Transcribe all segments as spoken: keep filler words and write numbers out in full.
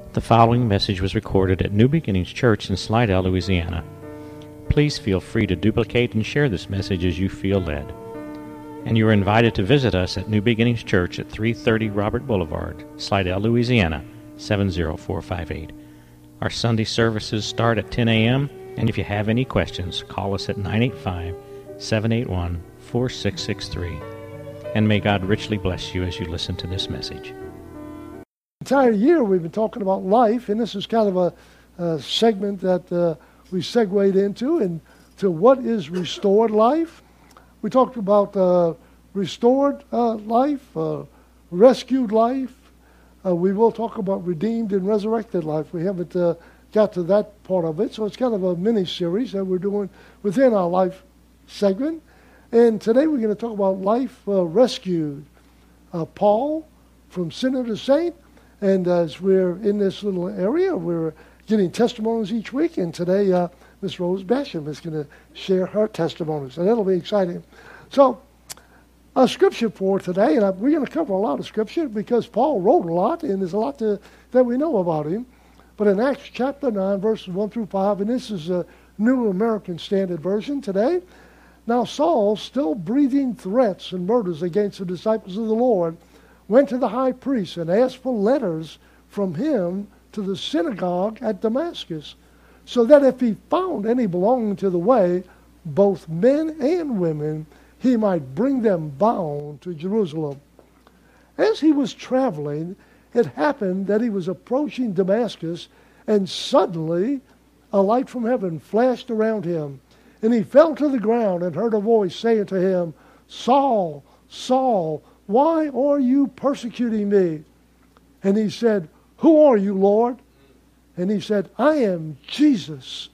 The following message was recorded at New Beginnings Church in Slidell, Louisiana. Please feel free to duplicate and share this message as you feel led. And you are invited to visit us at New Beginnings Church at three thirty Robert Boulevard, Slidell, Louisiana, seven zero four five eight. Our Sunday services start at ten a.m., and if you have any questions, call us at nine eight five, seven eight one, four six six three. And may God richly bless you as you listen to this message. Entire year we've been talking about life, and this is kind of a, a segment that uh, we segued into, and to what is restored life. We talked about uh, restored uh, life, uh, rescued life. Uh, we will talk about redeemed and resurrected life. We haven't uh, got to that part of it, so it's kind of a mini-series that we're doing within our life segment. And today we're going to talk about life uh, rescued. Uh, Paul, from sinner to saint. And as we're in this little area, we're getting testimonies each week. And today, uh, Miss Rose Basham is going to share her testimonies. And that'll be exciting. So, a scripture for today, and I, we're going to cover a lot of scripture because Paul wrote a lot, and there's a lot to, that we know about him. But in Acts chapter nine, verses one through five, and this is a New American Standard Version today. Now Saul, still breathing threats and murders against the disciples of the Lord, went to the high priest and asked for letters from him to the synagogue at Damascus, so that if he found any belonging to the way, both men and women, he might bring them bound to Jerusalem. As he was traveling, it happened that he was approaching Damascus, and suddenly a light from heaven flashed around him, and he fell to the ground and heard a voice saying to him, "Saul, Saul, why are you persecuting me?" And he said, "Who are you, Lord?" And he said, "I am Jesus,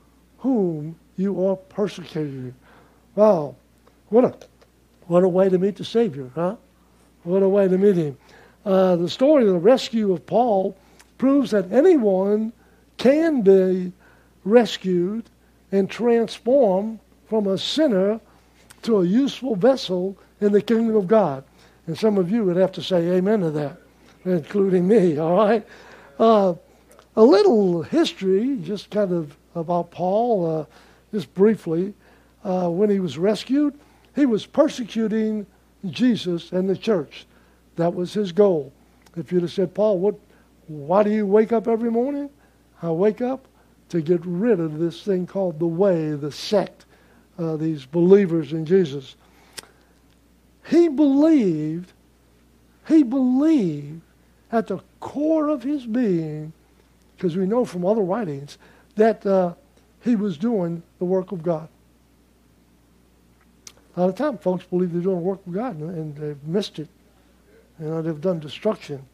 whom you are persecuting." Wow, what a what a way to meet the Savior, huh? What a way to meet him. Uh, the story of the rescue of Paul proves that anyone can be rescued and transformed from a sinner to a useful vessel in the kingdom of God. And some of you would have to say amen to that, including me, all right? Uh, a little history, just kind of about Paul, uh, just briefly. Uh, when he was rescued, he was persecuting Jesus and the church. That was his goal. If you'd have said, "Paul, what? why do you wake up every morning?" I wake up to get rid of this thing called the way, the sect, uh, these believers in Jesus. He believed, he believed at the core of his being, because we know from other writings, that uh, he was doing the work of God. A lot of times folks believe they're doing the work of God, and they've missed it. You know, they've done destruction.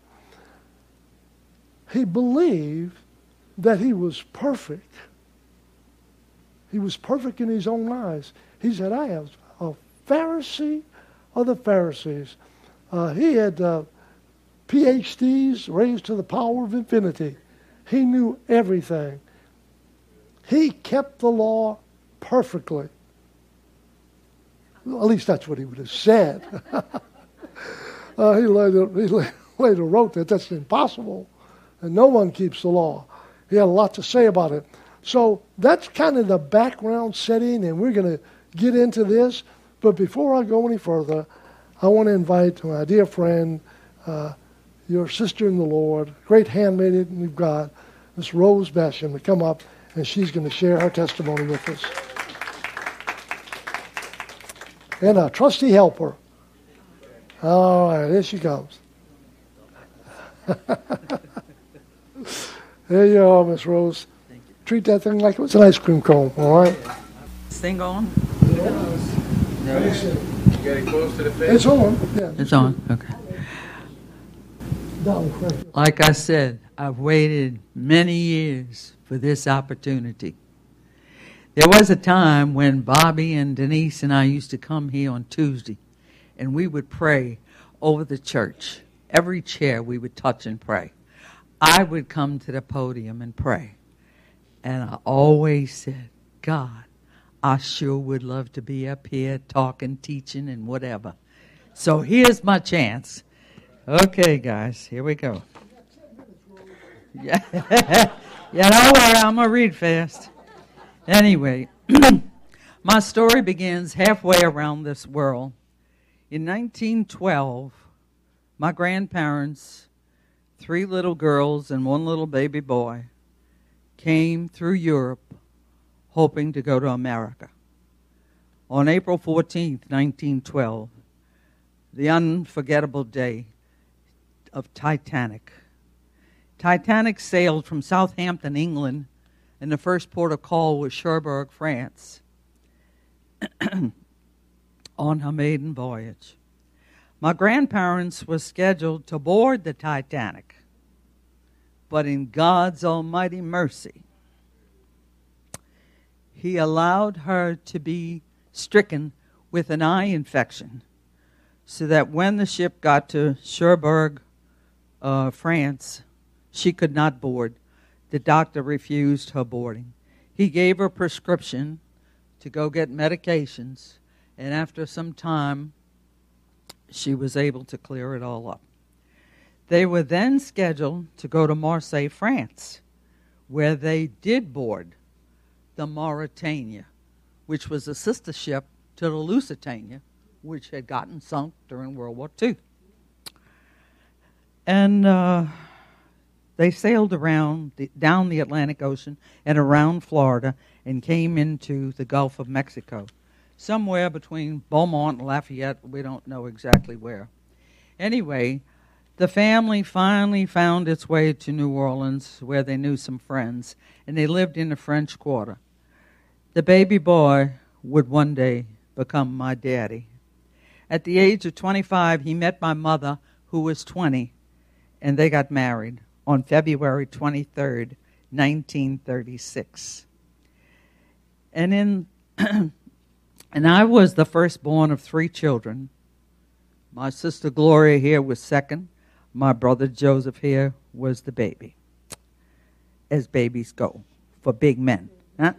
He believed that he was perfect. He was perfect in his own eyes. He said, "I am a Pharisee of the Pharisees." Uh, he had uh, P H Ds raised to the power of infinity. He knew everything. He kept the law perfectly. Well, at least that's what he would have said. uh, he, later, he later wrote that that's impossible, and no one keeps the law. He had a lot to say about it. So that's kind of the background setting, and we're going to get into this. But before I go any further, I want to invite my dear friend, uh, your sister in the Lord, great handmaiden of God, Miss Rose Basham, to come up, and she's going to share her testimony with us. And a trusty helper. All right, here she comes. There you are, Miss Rose. Thank you. Treat that thing like it was an ice cream cone, all right? Thing on? Yes. No. You got it close to the face? It's on. Yeah. It's on, okay. Down, correct. Like I said, I've waited many years for this opportunity. There was a time when Bobby and Denise and I used to come here on Tuesday, and we would pray over the church. Every chair we would touch and pray. I would come to the podium and pray. And I always said, "God, I sure would love to be up here talking, teaching, and whatever." So here's my chance. Okay, guys, here we go. Yeah, yeah, don't worry, I'm going to read fast. Anyway, my story begins halfway around this world. In nineteen twelve, my grandparents, three little girls and one little baby boy, came through Europe hoping to go to America. On April fourteenth, nineteen twelve, the unforgettable day of Titanic. Titanic sailed from Southampton, England, and the first port of call was Cherbourg, France, on her maiden voyage. My grandparents were scheduled to board the Titanic, but in God's almighty mercy, He allowed her to be stricken with an eye infection, so that when the ship got to Cherbourg, uh, France, she could not board. The doctor refused her boarding. He gave her a prescription to go get medications, and after some time, she was able to clear it all up. They were then scheduled to go to Marseille, France, where they did board the Mauretania, which was a sister ship to the Lusitania, which had gotten sunk during World War Two. And uh, they sailed around the, down the Atlantic Ocean and around Florida and came into the Gulf of Mexico, somewhere between Beaumont and Lafayette. We don't know exactly where. Anyway, the family finally found its way to New Orleans, where they knew some friends, and they lived in the French Quarter. The baby boy would one day become my daddy. At the age of twenty-five, he met my mother, who was twenty, and they got married on February twenty-third, nineteen thirty-six. And in and I was the firstborn of three children. My sister Gloria here was second. My brother Joseph here was the baby, as babies go, for big men. Huh?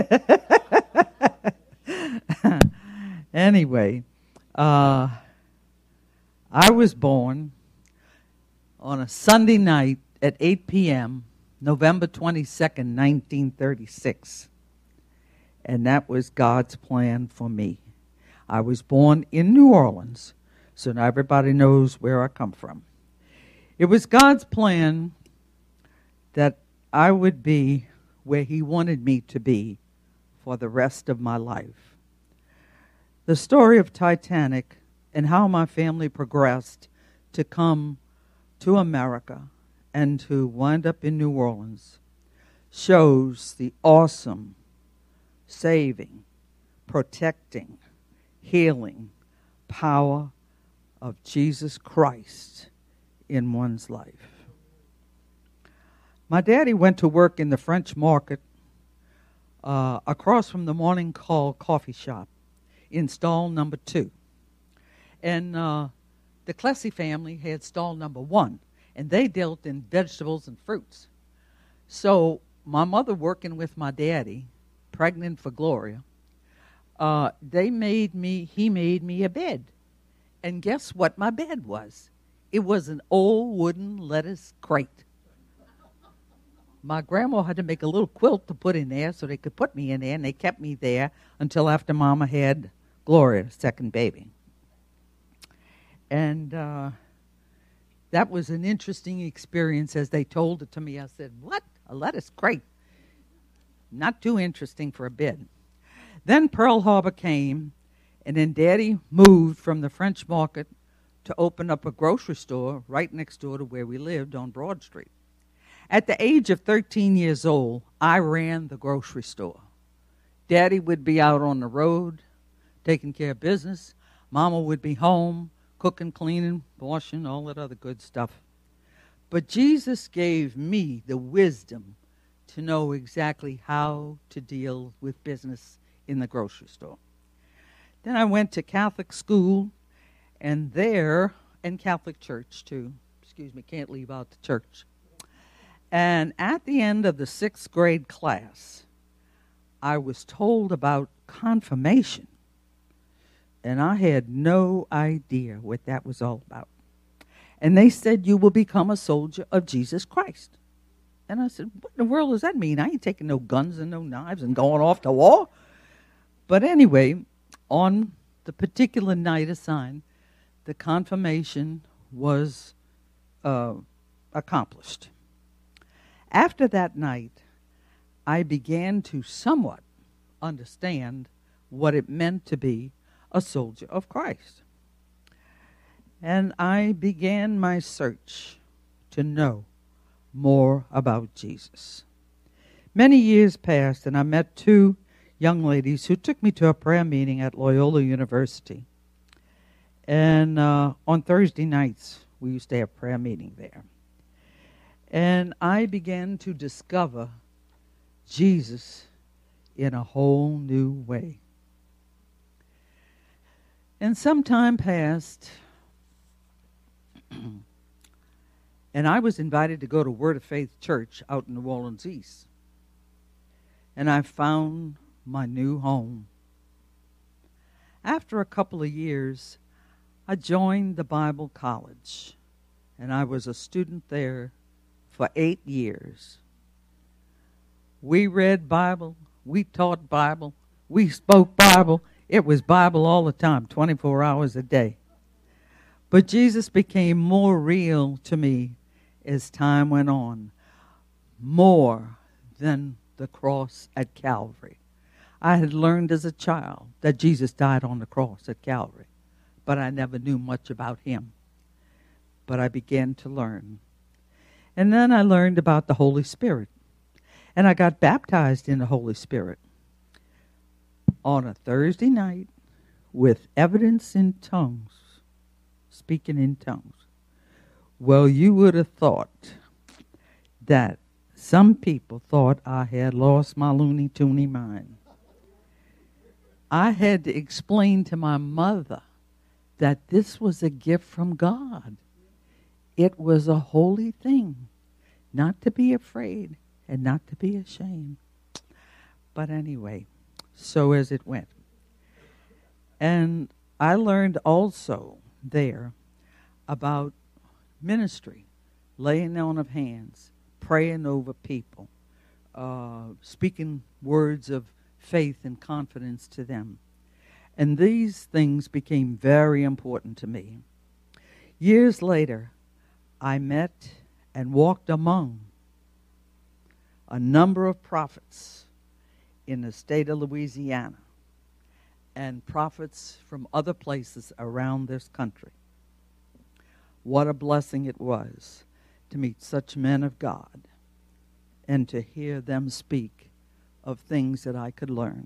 Anyway, uh, I was born on a Sunday night at eight p.m., November twenty-second, nineteen thirty-six. And that was God's plan for me. I was born in New Orleans, so now everybody knows where I come from. It was God's plan that I would be where He wanted me to be for the rest of my life. The story of Titanic and how my family progressed to come to America and to wind up in New Orleans shows the awesome, saving, protecting, healing power of Jesus Christ in one's life. My daddy went to work in the French market uh, across from the Morning Call coffee shop in stall number two. And uh, the Clessy family had stall number one, and they dealt in vegetables and fruits. So my mother working with my daddy, pregnant for Gloria, uh, they made me, he made me a bed. And guess what my bed was? It was an old wooden lettuce crate. My grandma had to make a little quilt to put in there so they could put me in there, and they kept me there until after Mama had Gloria, second baby. And uh, that was an interesting experience. As they told it to me, I said, what? A lettuce crate? Not too interesting for a bed. Then Pearl Harbor came, and then Daddy moved from the French market to open up a grocery store right next door to where we lived on Broad Street. At the age of thirteen years old, I ran the grocery store. Daddy would be out on the road taking care of business. Mama would be home cooking, cleaning, washing, all that other good stuff. But Jesus gave me the wisdom to know exactly how to deal with business in the grocery store. Then I went to Catholic school, and there, and Catholic church too. Excuse me, can't leave out the church. And at the end of the sixth grade class, I was told about confirmation. And I had no idea what that was all about. And they said, you will become a soldier of Jesus Christ. And I said, what in the world does that mean? I ain't taking no guns and no knives and going off to war. But anyway, on the particular night assigned, the confirmation was uh, accomplished. After that night, I began to somewhat understand what it meant to be a soldier of Christ. And I began my search to know more about Jesus. Many years passed, and I met two young ladies who took me to a prayer meeting at Loyola University. And uh, on Thursday nights, we used to have prayer meeting there. And I began to discover Jesus in a whole new way. And some time passed, and I was invited to go to Word of Faith Church out in New Orleans East. And I found my new home. After a couple of years, I joined the Bible College, and I was a student there for eight years. We read Bible, we taught Bible, we spoke Bible. It was Bible all the time, twenty-four hours a day. But Jesus became more real to me as time went on, more than the cross at Calvary. I had learned as a child that Jesus died on the cross at Calvary, but I never knew much about him. But I began to learn. And then I learned about the Holy Spirit. And I got baptized in the Holy Spirit on a Thursday night with evidence in tongues, speaking in tongues. Well, you would have thought that some people thought I had lost my Looney Tooney mind. I had to explain to my mother that this was a gift from God. It was a holy thing, not to be afraid and not to be ashamed. But anyway, so as it went. And I learned also there about ministry, laying on of hands, praying over people, uh, speaking words of faith and confidence to them. And these things became very important to me. Years later, I met and walked among a number of prophets in the state of Louisiana and prophets from other places around this country. What a blessing it was to meet such men of God and to hear them speak of things that I could learn.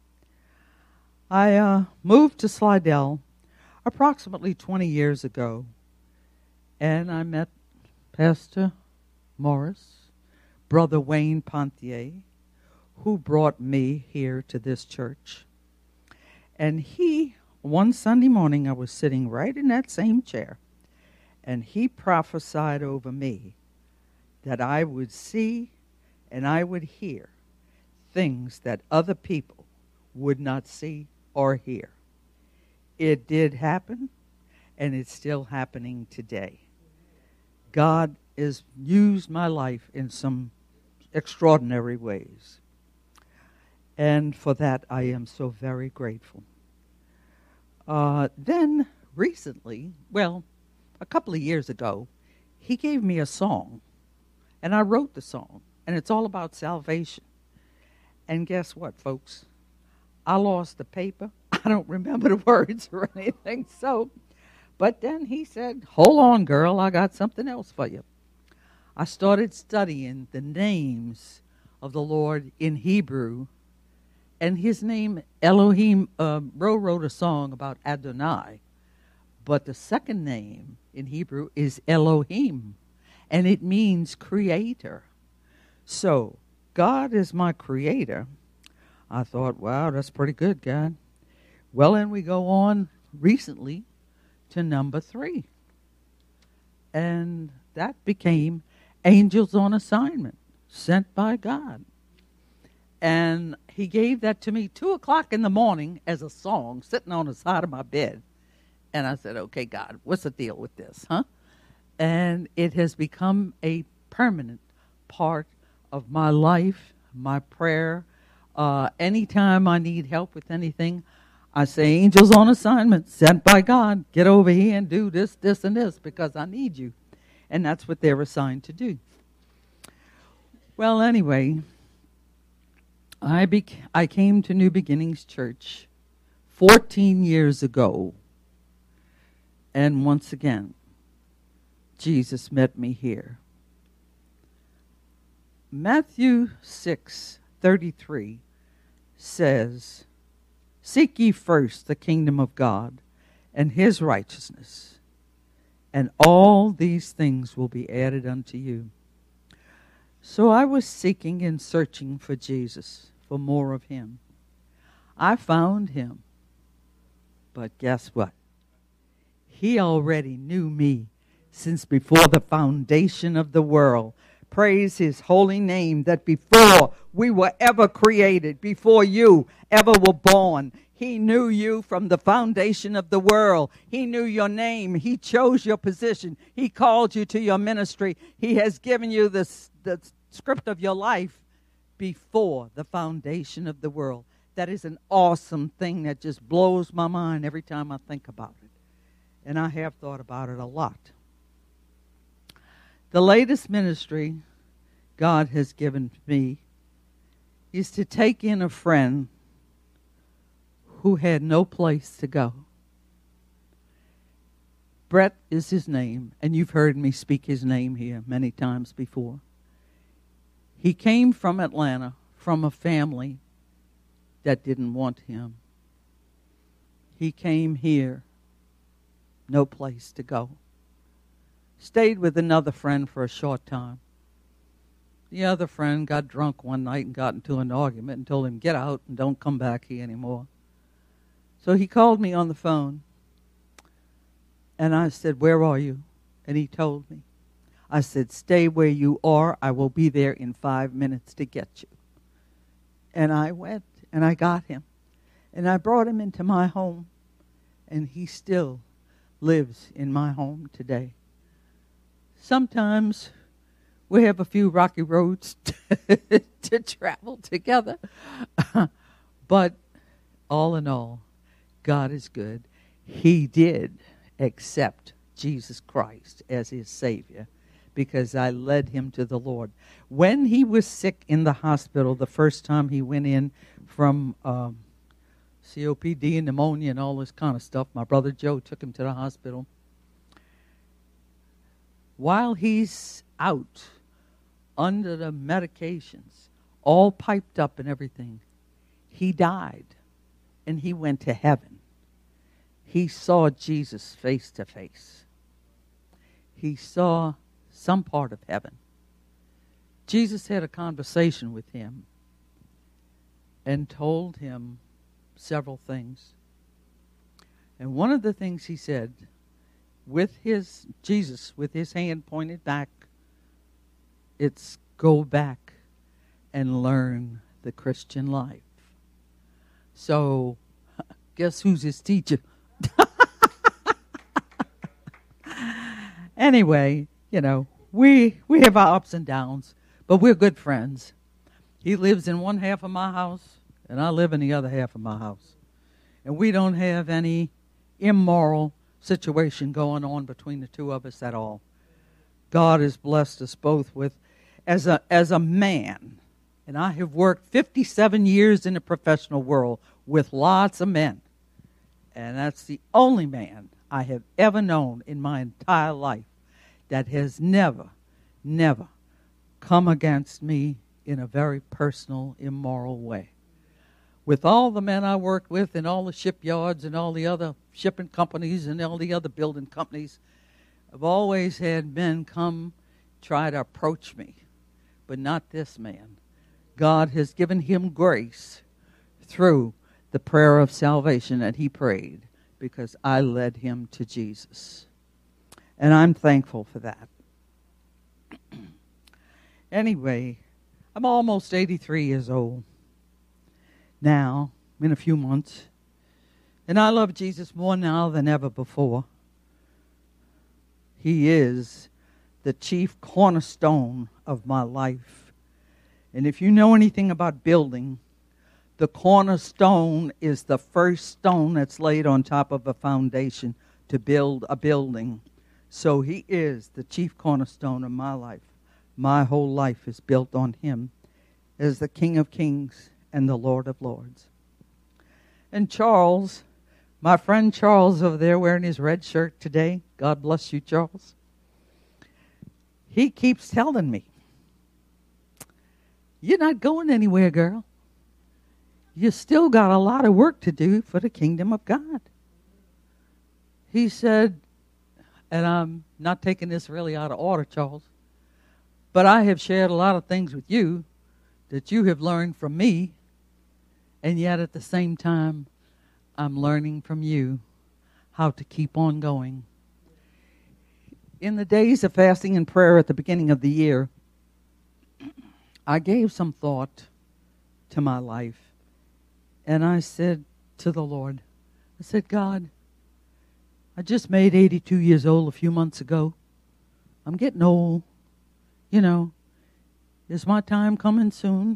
I uh, moved to Slidell approximately twenty years ago, and I met Pastor Morris, Brother Wayne Pontier, who brought me here to this church. And he, one Sunday morning, I was sitting right in that same chair, and he prophesied over me that I would see and I would hear things that other people would not see or hear. It did happen, and it's still happening today. God has used my life in some extraordinary ways. And for that, I am so very grateful. Uh, then, recently, well, a couple of years ago, he gave me a song, and I wrote the song, and it's all about salvation. And guess what, folks? I lost the paper. I don't remember the words or anything, so, but then he said, hold on, girl, I got something else for you. I started studying the names of the Lord in Hebrew, and his name, Elohim, uh, Ro wrote a song about Adonai, but the second name in Hebrew is Elohim, and it means creator. So, God is my creator. I thought, wow, that's pretty good, God. Well, and we go on recently to number three. And that became Angels on Assignment, sent by God. And he gave that to me two o'clock in the morning as a song, sitting on the side of my bed. And I said, okay, God, what's the deal with this, huh? And it has become a permanent part of my life, my prayer. Uh, anytime I need help with anything, I say, angels on assignment, sent by God, get over here and do this, this, and this, because I need you. And that's what they're assigned to do. Well, anyway, I bec- I came to New Beginnings Church fourteen years ago. And once again, Jesus met me here. Matthew six thirty-three says, seek ye first the kingdom of God and his righteousness, and all these things will be added unto you. So I was seeking and searching for Jesus, for more of him. I found him. But guess what? He already knew me since before the foundation of the world. Praise his holy name, that before we were ever created, before you ever were born, he knew you from the foundation of the world. He knew your name. He chose your position. He called you to your ministry. He has given you the, the script of your life before the foundation of the world. That is an awesome thing that just blows my mind every time I think about it. And I have thought about it a lot. The latest ministry God has given me is to take in a friend who had no place to go. Brett is his name, and you've heard me speak his name here many times before. He came from Atlanta, from a family that didn't want him. He came here, no place to go. Stayed with another friend for a short time. The other friend got drunk one night and got into an argument and told him, get out and don't come back here anymore. So he called me on the phone, and I said, where are you? And he told me. I said, stay where you are. I will be there in five minutes to get you. And I went, and I got him. And I brought him into my home, and he still lives in my home today. Sometimes we have a few rocky roads to travel together. But all in all, God is good. He did accept Jesus Christ as his Savior because I led him to the Lord. When he was sick in the hospital, the first time he went in from um, C O P D and pneumonia and all this kind of stuff, my brother Joe took him to the hospital. While he's out under the medications, all piped up and everything, he died and he went to heaven. He saw Jesus face to face. He saw some part of heaven. Jesus had a conversation with him and told him several things. And one of the things he said, with his, Jesus, with his hand pointed back, it's go back and learn the Christian life. So, guess who's his teacher? Anyway, you know, we we have our ups and downs, but we're good friends. He lives in one half of my house, and I live in the other half of my house. And we don't have any immoral situation going on between the two of us at all. God has blessed us both with, as a as a man, and I have worked fifty-seven years in the professional world with lots of men. And that's the only man I have ever known in my entire life that has never, never come against me in a very personal, immoral way. With all the men I worked with in all the shipyards and all the other shipping companies and all the other building companies, I've always had men come try to approach me, but not this man. God has given him grace through the prayer of salvation that he prayed because I led him to Jesus. And I'm thankful for that. Anyway, I'm almost eighty-three years old now, in a few months. And I love Jesus more now than ever before. He is the chief cornerstone of my life. And if you know anything about building, the cornerstone is the first stone that's laid on top of a foundation to build a building. So he is the chief cornerstone of my life. My whole life is built on him as the King of Kings and the Lord of Lords. And Charles, my friend Charles over there wearing his red shirt today, God bless you, Charles. He keeps telling me, you're not going anywhere, girl. You still got a lot of work to do for the kingdom of God. He said, and I'm not taking this really out of order, Charles, but I have shared a lot of things with you that you have learned from me, and yet at the same time, I'm learning from you how to keep on going. In the days of fasting and prayer at the beginning of the year, I gave some thought to my life. And I said to the Lord, I said, God, I just made eighty-two years old a few months ago. I'm getting old. You know, is my time coming soon?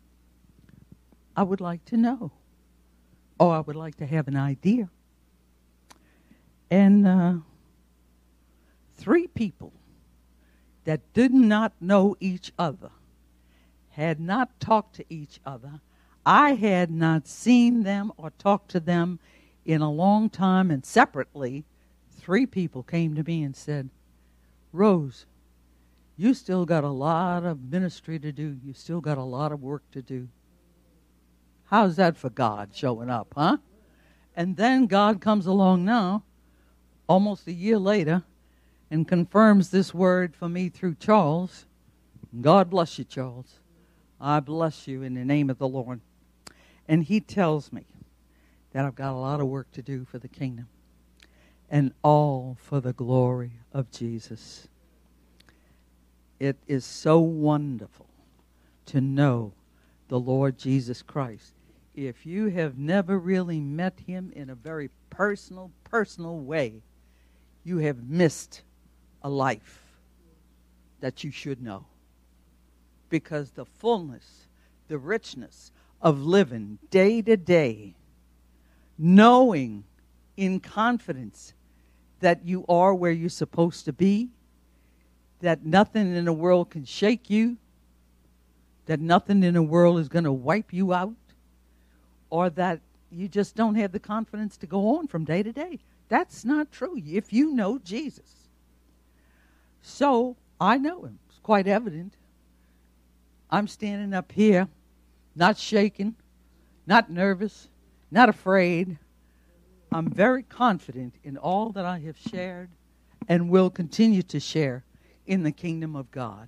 I would like to know. Or I would like to have an idea. And uh, three people that did not know each other, had not talked to each other, I had not seen them or talked to them in a long time, and separately, three people came to me and said, Rose, you still got a lot of ministry to do. You still got a lot of work to do. How's that for God showing up, huh? And then God comes along now, almost a year later, and confirms this word for me through Charles. God bless you, Charles. I bless you in the name of the Lord. And he tells me that I've got a lot of work to do for the kingdom. And all for the glory of Jesus. It is so wonderful to know the Lord Jesus Christ. If you have never really met him in a very personal, personal way, you have missed a life that you should know. Because the fullness, the richness of living day to day, knowing in confidence that you are where you're supposed to be, that nothing in the world can shake you, that nothing in the world is going to wipe you out, or that you just don't have the confidence to go on from day to day. That's not true if you know Jesus. So I know him. It's quite evident. I'm standing up here, not shaken, not nervous, not afraid. I'm very confident in all that I have shared and will continue to share in the kingdom of God.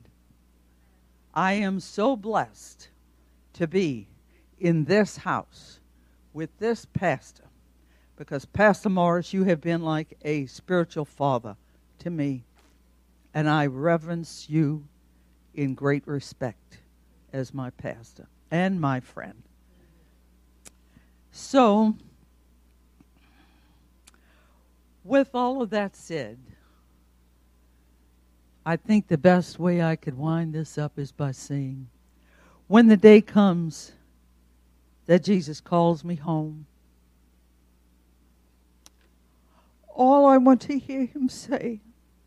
I am so blessed to be in this house with this pastor, because Pastor Morris, you have been like a spiritual father to me, and I reverence you in great respect as my pastor and my friend. So, with all of that said, I think the best way I could wind this up is by saying, when the day comes that Jesus calls me home, all I want to hear him say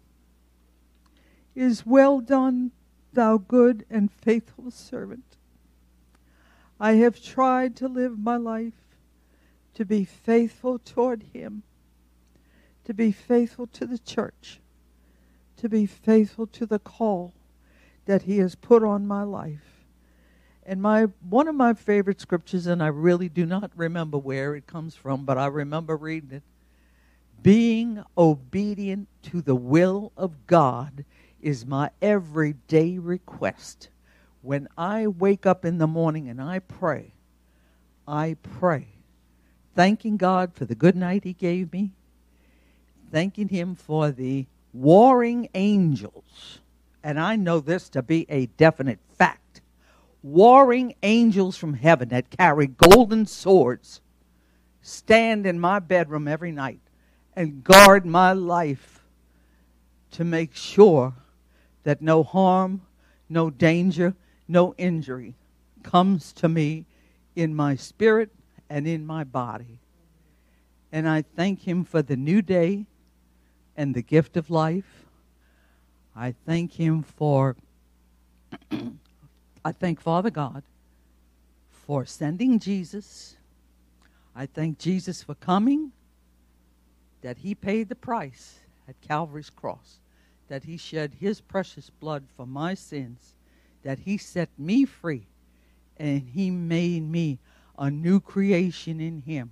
is, well done, thou good and faithful servant. I have tried to live my life to be faithful toward him, to be faithful to the church, to be faithful to the call that he has put on my life. And my one of my favorite scriptures, and I really do not remember where it comes from, but I remember reading it, being obedient to the will of God is my everyday request. When I wake up in the morning and I pray, I pray, thanking God for the good night he gave me, thanking him for the warring angels, and I know this to be a definite fact, warring angels from heaven that carry golden swords stand in my bedroom every night and guard my life to make sure that no harm, no danger, no injury comes to me in my spirit and in my body. And I thank him for the new day and the gift of life. I thank him for, I thank Father God for sending Jesus. I thank Jesus for coming, that he paid the price at Calvary's cross, that he shed his precious blood for my sins, that he set me free, and he made me a new creation in him.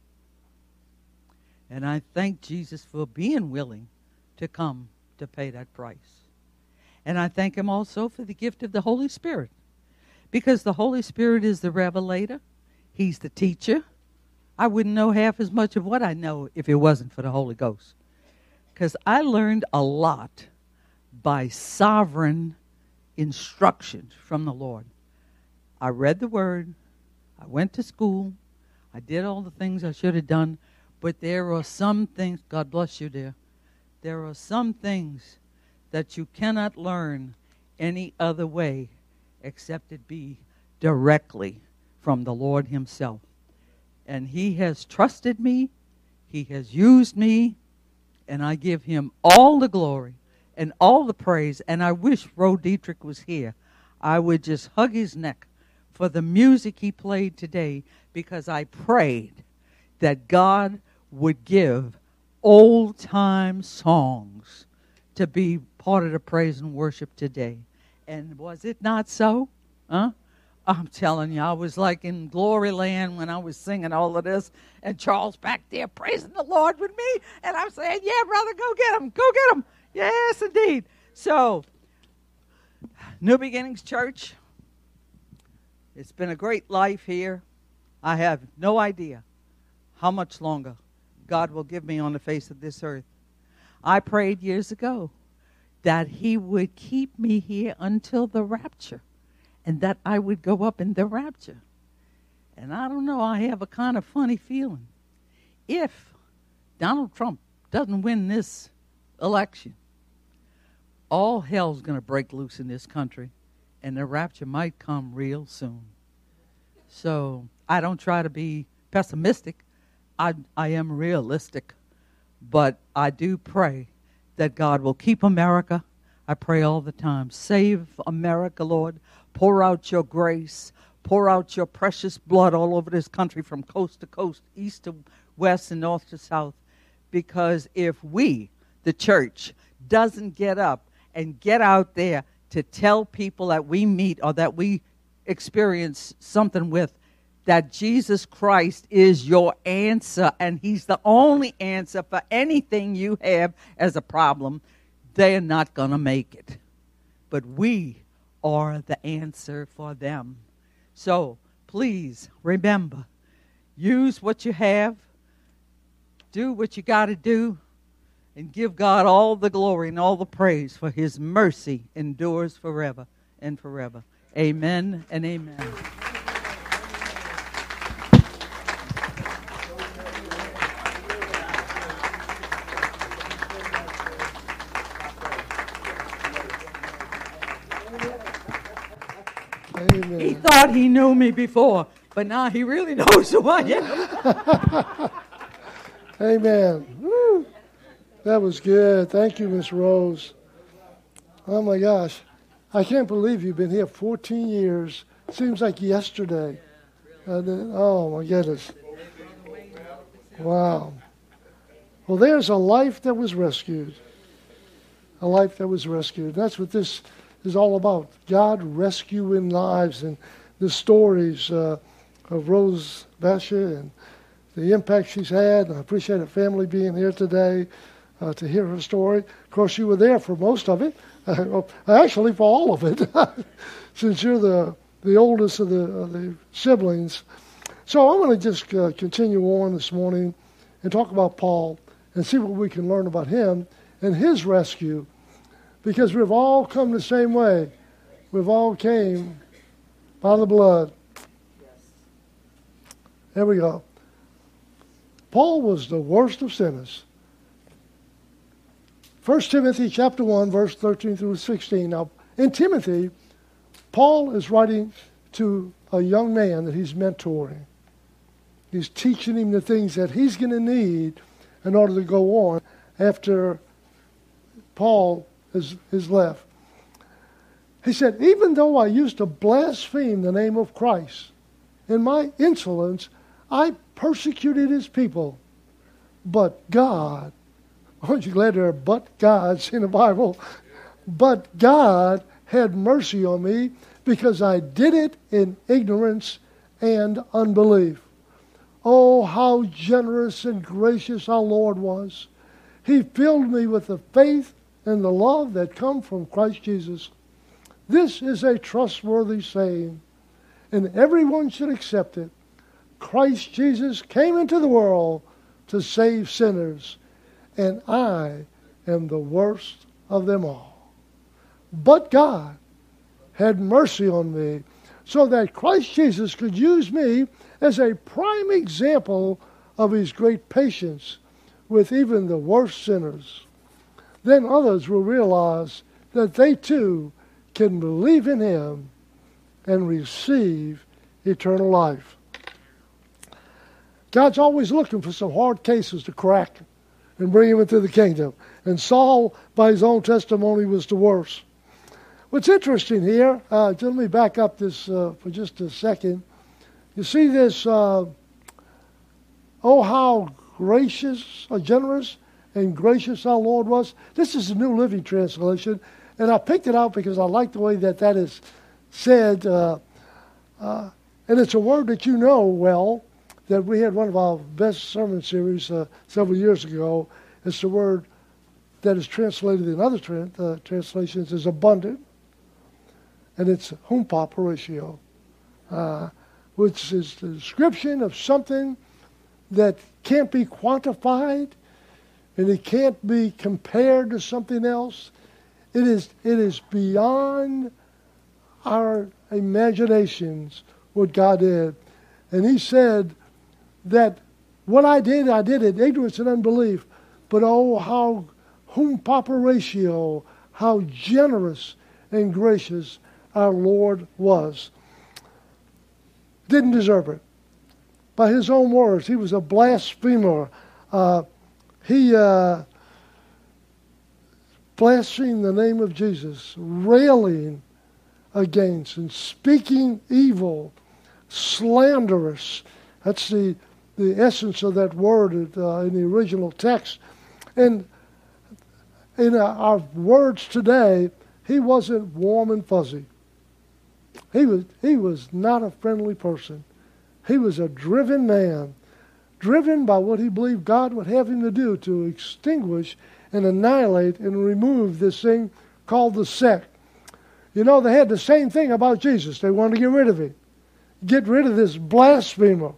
And I thank Jesus for being willing to come to pay that price. And I thank him also for the gift of the Holy Spirit, because the Holy Spirit is the revelator. He's the teacher. I wouldn't know half as much of what I know if it wasn't for the Holy Ghost, because I learned a lot by sovereign instructions from the Lord. I read the Word. I went to school. I did all the things I should have done. But there are some things, God bless you, dear. There are some things that you cannot learn any other way except it be directly from the Lord himself. And he has trusted me. He has used me. And I give him all the glory and all the praise. And I wish Ro Dietrich was here. I would just hug his neck for the music he played today, because I prayed that God would give old-time songs to be part of the praise and worship today. And was it not so? Huh? I'm telling you, I was like in glory land when I was singing all of this, and Charles back there praising the Lord with me, and I'm saying, yeah, brother, go get him, go get him. Yes, indeed. So, New Beginnings Church, it's been a great life here. I have no idea how much longer God will give me on the face of this earth. I prayed years ago that he would keep me here until the rapture, and that I would go up in the rapture. And I don't know, I have a kind of funny feeling. If Donald Trump doesn't win this election, all hell's going to break loose in this country, and the rapture might come real soon. So I don't try to be pessimistic. I, I am realistic. But I do pray that God will keep America. I pray all the time. Save America, Lord. Pour out your grace. Pour out your precious blood all over this country from coast to coast, east to west and north to south. Because if we, the church, doesn't get up and get out there to tell people that we meet or that we experience something with, that Jesus Christ is your answer, and he's the only answer for anything you have as a problem, they're not going to make it. But we are the answer for them. So please remember, use what you have, do what you got to do, and give God all the glory and all the praise, for his mercy endures forever and forever. Amen and amen. Amen. He thought he knew me before, but now he really knows who I am. Amen. Woo. That was good. Thank you, Miss Rose. Oh, my gosh. I can't believe you've been here fourteen years. Seems like yesterday. Uh, oh, my goodness. Wow. Well, there's a life that was rescued. A life that was rescued. That's what this is all about. God rescuing lives, and the stories uh, of Rose Basha and the impact she's had. I appreciate her family being here today uh, to hear her story. Of course, you were there for most of it. Uh, actually, for all of it, since you're the, the oldest of the, of the siblings. So I want to just uh, continue on this morning and talk about Paul and see what we can learn about him and his rescue, because we've all come the same way. We've all came by the blood. There we go. Paul was the worst of sinners. First Timothy chapter one, verse thirteen through sixteen. Now, in Timothy, Paul is writing to a young man that he's mentoring. He's teaching him the things that he's going to need in order to go on after Paul is, is left. He said, even though I used to blaspheme the name of Christ, in my insolence, I persecuted his people. But God, aren't you glad there are but gods in the Bible? But God had mercy on me because I did it in ignorance and unbelief. Oh, how generous and gracious our Lord was. He filled me with the faith and the love that come from Christ Jesus. This is a trustworthy saying, and everyone should accept it. Christ Jesus came into the world to save sinners, and I am the worst of them all. But God had mercy on me so that Christ Jesus could use me as a prime example of his great patience with even the worst sinners. Then others will realize that they too can believe in him and receive eternal life. God's always looking for some hard cases to crack and bring him into the kingdom. And Saul, by his own testimony, was the worst. What's interesting here, uh, let me back up this uh, for just a second. You see this, uh, oh, how gracious, or generous and gracious our Lord was. This is the New Living Translation, and I picked it out because I like the way that that is said. Uh, uh, and it's a word that you know well, that we had one of our best sermon series uh, several years ago. It's the word that is translated in other tra- uh, translations as abundant, and it's humpaparatio, uh, which is the description of something that can't be quantified and it can't be compared to something else. It is, it is beyond our imaginations what God did. And he said that what I did, I did in ignorance and unbelief. But oh, how humpaparatio, how generous and gracious our Lord was. Didn't deserve it. By his own words, he was a blasphemer. Uh, he uh, blasphemed the name of Jesus, railing against and speaking evil, slanderous. That's the, the essence of that word uh, in the original text. And in uh, our words today, he wasn't warm and fuzzy. He was, he was not a friendly person. He was a driven man, driven by what he believed God would have him to do to extinguish and annihilate and remove this thing called the sect. You know, they had the same thing about Jesus. They wanted to get rid of him. Get rid of this blasphemer.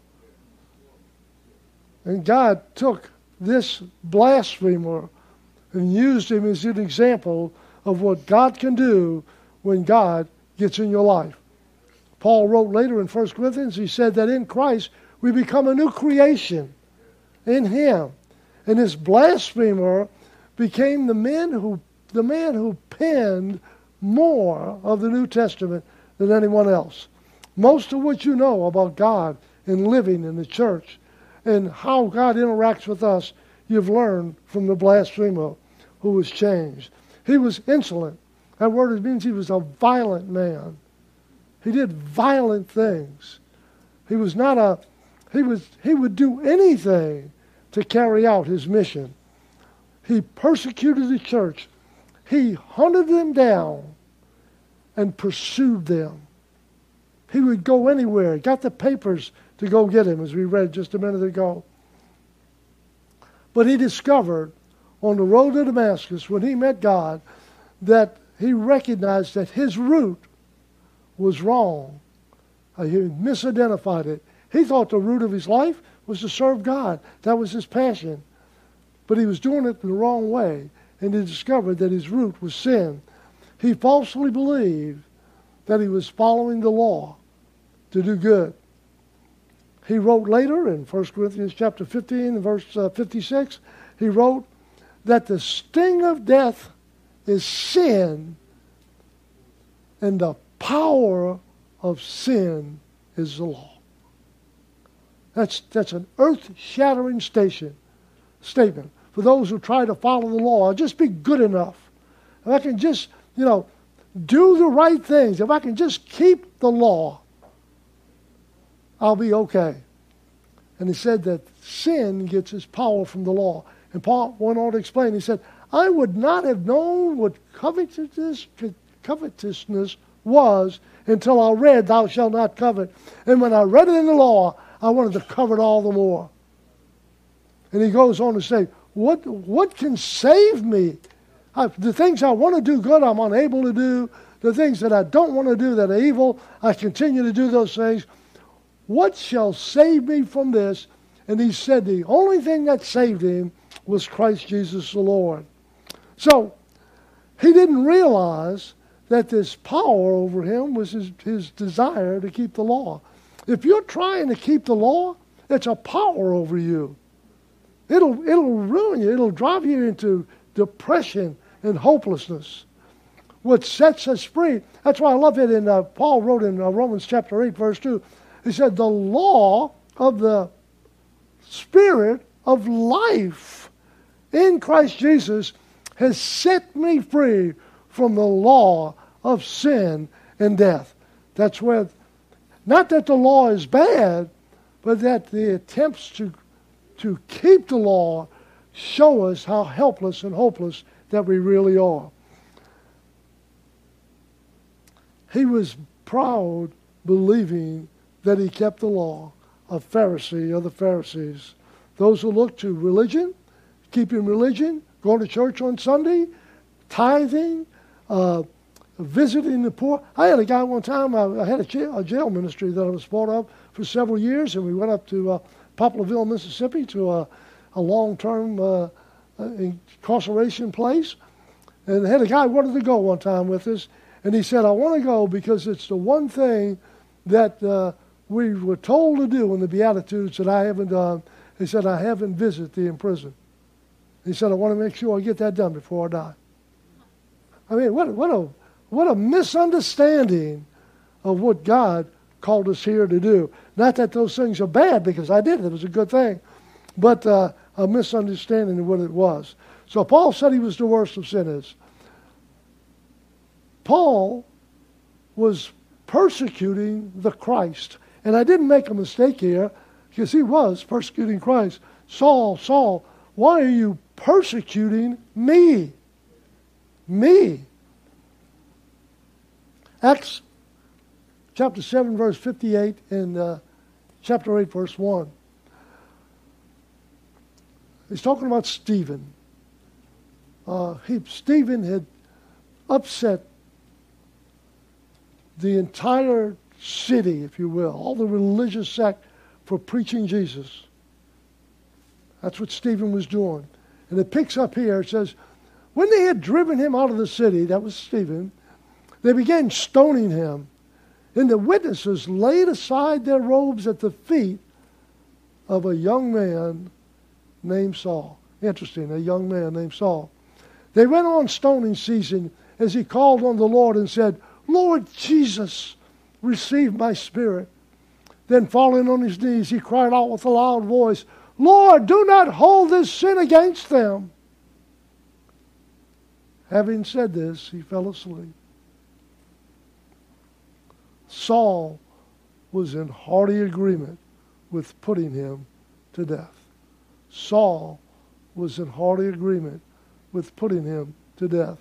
And God took this blasphemer and used him as an example of what God can do when God gets in your life. Paul wrote later in First Corinthians, he said that in Christ we become a new creation in him. And this blasphemer became the man who the man who penned more of the New Testament than anyone else. Most of what you know about God and living in the church and how God interacts with us, you've learned from the blasphemer who was changed. He was insolent. That word means he was a violent man. He did violent things. He was not a, he was, he would do anything to carry out his mission. He persecuted the church. He hunted them down and pursued them. He would go anywhere. Got the papers to go get him, as we read just a minute ago. But he discovered on the road to Damascus, when he met God, that he recognized that his route was wrong. Uh, he misidentified it. He thought the root of his life was to serve God. That was his passion. But he was doing it the wrong way, and he discovered that his root was sin. He falsely believed that he was following the law to do good. He wrote later in First Corinthians chapter fifteen, verse uh, fifty-six, he wrote that the sting of death is sin, and the power of sin is the law. That's, that's an earth-shattering station, statement for those who try to follow the law. I'll just be good enough. If I can just, you know, do the right things, if I can just keep the law, I'll be okay. And he said that sin gets its power from the law. And Paul went on to explain, he said, I would not have known what covetousness, covetousness was until I read, thou shalt not covet. And when I read it in the law, I wanted to covet all the more. And he goes on to say, what, what can save me? I, the things I want to do good, I'm unable to do. The things that I don't want to do that are evil, I continue to do those things. What shall save me from this? And he said the only thing that saved him was Christ Jesus the Lord. So, he didn't realize that this power over him was his, his desire to keep the law. If you're trying to keep the law, it's a power over you. It'll, it'll ruin you. It'll drive you into depression and hopelessness. What sets us free, that's why I love it in, uh, Paul wrote in uh, Romans chapter eight, verse two, he said, the law of the Spirit of life in Christ Jesus has set me free from the law of sin and death. That's where, not that the law is bad, but that the attempts to, to keep the law show us how helpless and hopeless that we really are. He was proud, believing that he kept the law, a Pharisee of the Pharisees. Those who look to religion, keeping religion, going to church on Sunday, tithing, uh, visiting the poor. I had a guy one time, I, I had a jail, a jail ministry that I was part of for several years, and we went up to uh, Poplarville, Mississippi, to a, a long-term uh, incarceration place. And I had a guy who wanted to go one time with us, and he said, I want to go because it's the one thing that uh, we were told to do in the Beatitudes that I haven't done. He said, I haven't visited the imprisoned. He said, I want to make sure I get that done before I die. I mean, what, what, a, what a misunderstanding of what God called us here to do. Not that those things are bad, because I did it. It was a good thing. But uh, a misunderstanding of what it was. So Paul said he was the worst of sinners. Paul was persecuting the Christ. And I didn't make a mistake here, because he was persecuting Christ. Saul, Saul, why are you persecuting me? Me. Acts chapter seven, verse fifty-eight, and uh, chapter eight, verse one. He's talking about Stephen. Uh, he, Stephen had upset the entire city, if you will, all the religious sect for preaching Jesus. That's what Stephen was doing. And it picks up here, it says, when they had driven him out of the city, that was Stephen, they began stoning him. And the witnesses laid aside their robes at the feet of a young man named Saul. Interesting, a young man named Saul. They went on stoning season as he called on the Lord and said, Lord Jesus, receive my spirit. Then falling on his knees, he cried out with a loud voice, Lord, do not hold this sin against them. Having said this, he fell asleep. Saul was in hearty agreement with putting him to death. Saul was in hearty agreement with putting him to death.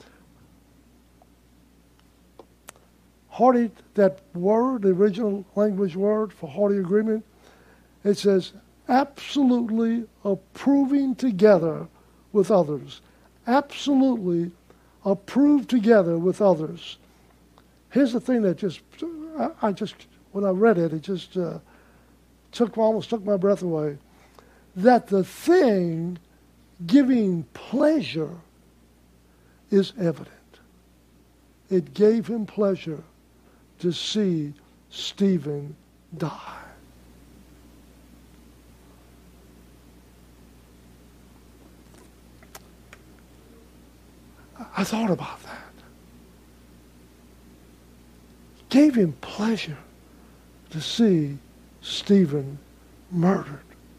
Hearty, that word, the original language word for hearty agreement, it says absolutely approving together with others. Absolutely approved together with others. Here's the thing that just, I, I just, when I read it, it just uh, took, almost took my breath away. That the thing giving pleasure is evident. It gave him pleasure to see Stephen die. I thought about that. Gave him pleasure to see Stephen murdered.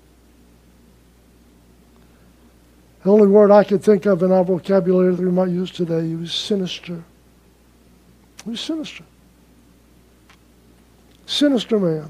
The only word I could think of in our vocabulary that we might use today, he was sinister. He was sinister. Sinister man.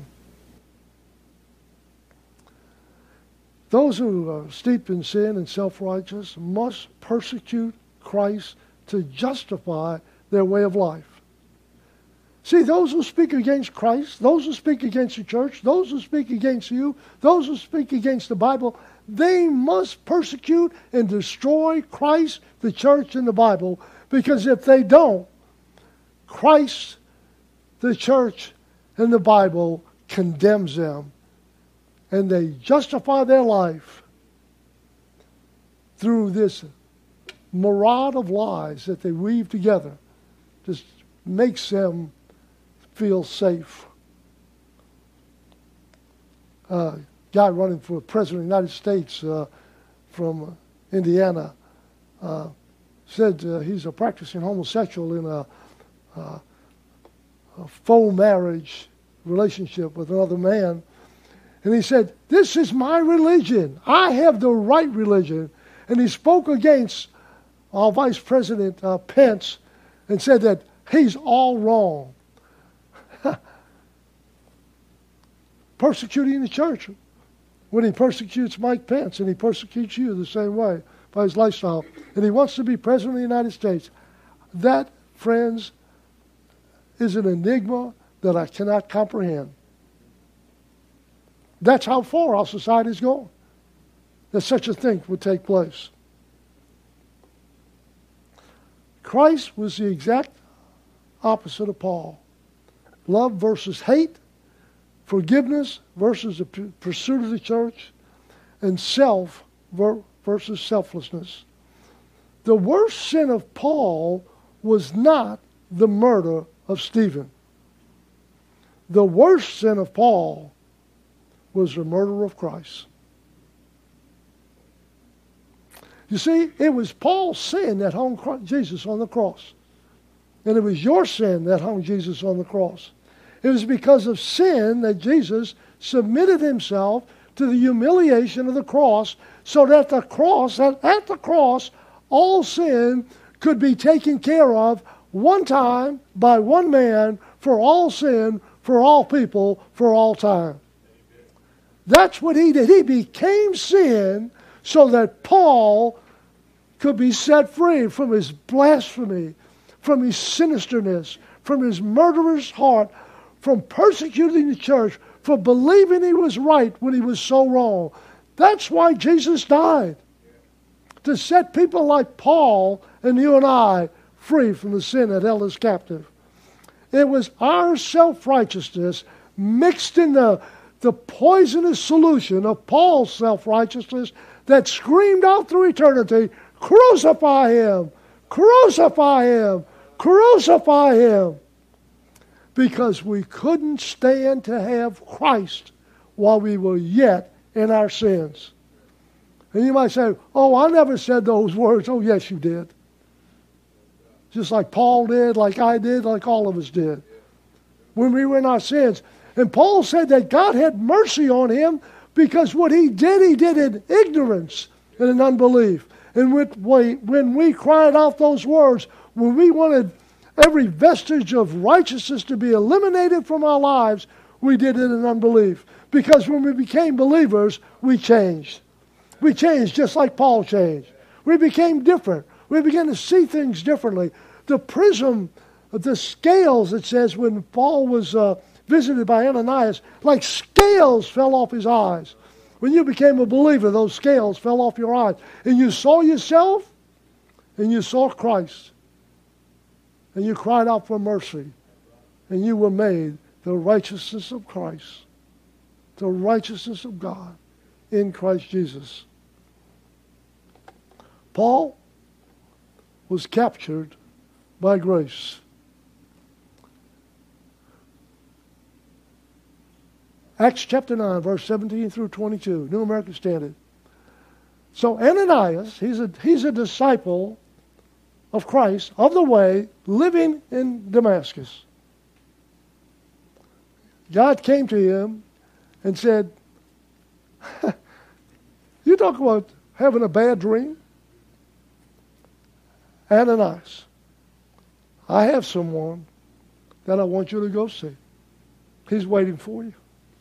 Those who are steeped in sin and self-righteous must persecute Christ to justify their way of life. See, those who speak against Christ, those who speak against the church, those who speak against you, those who speak against the Bible, they must persecute and destroy Christ, the church, and the Bible, because if they don't, Christ, the church, and the Bible condemns them, and they justify their life through this mirage of lies that they weave together. Just makes them feel safe. A uh, guy running for president of the United States uh, from Indiana uh, said uh, he's a practicing homosexual in a, uh, a faux marriage relationship with another man. And he said, "This is my religion. I have the right religion." And he spoke against our Vice President uh, Pence and said that he's all wrong. Persecuting the church when he persecutes Mike Pence, and he persecutes you the same way by his lifestyle, and he wants to be president of the United States. That, friends, is an enigma that I cannot comprehend. That's how far our society is going, that such a thing would take place. Christ was the exact opposite of Paul. Love versus hate, forgiveness versus the pursuit of the church, and self versus selflessness. The worst sin of Paul was not the murder of Stephen. The worst sin of Paul was the murder of Christ. You see, it was Paul's sin that hung Jesus on the cross. And it was your sin that hung Jesus on the cross. It was because of sin that Jesus submitted himself to the humiliation of the cross, so that the cross, at the cross, all sin could be taken care of one time by one man for all sin, for all people, for all time. That's what he did. He became sin so that Paul could be set free from his blasphemy, from his sinisterness, from his murderous heart, from persecuting the church, for believing he was right when he was so wrong. That's why Jesus died. To set people like Paul and you and I free from the sin that held us captive. It was our self-righteousness mixed in the, the poisonous solution of Paul's self-righteousness that screamed out through eternity, "Crucify him! Crucify him! Crucify him!" Because we couldn't stand to have Christ while we were yet in our sins. And you might say, "Oh, I never said those words." Oh, yes, you did. Just like Paul did, like I did, like all of us did. When we were in our sins. And Paul said that God had mercy on him because what he did, he did in ignorance and in unbelief. And when we cried out those words, when we wanted every vestige of righteousness to be eliminated from our lives, we did it in unbelief. Because when we became believers, we changed. We changed just like Paul changed. We became different. We began to see things differently. The prism, the scales, it says, when Paul was uh, visited by Ananias, like scales fell off his eyes. When you became a believer, those scales fell off your eyes. And you saw yourself, and you saw Christ. And you cried out for mercy. And you were made the righteousness of Christ. The righteousness of God in Christ Jesus. Paul was captured by grace. Acts chapter nine, verse seventeen through twenty-two, New American Standard. So Ananias, he's a, he's a disciple of Christ, of the way, living in Damascus. God came to him and said, you talk about having a bad dream? Ananias, I have someone that I want you to go see. He's waiting for you.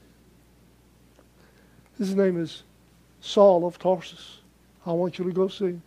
His name is Saul of Tarsus. I want you to go see.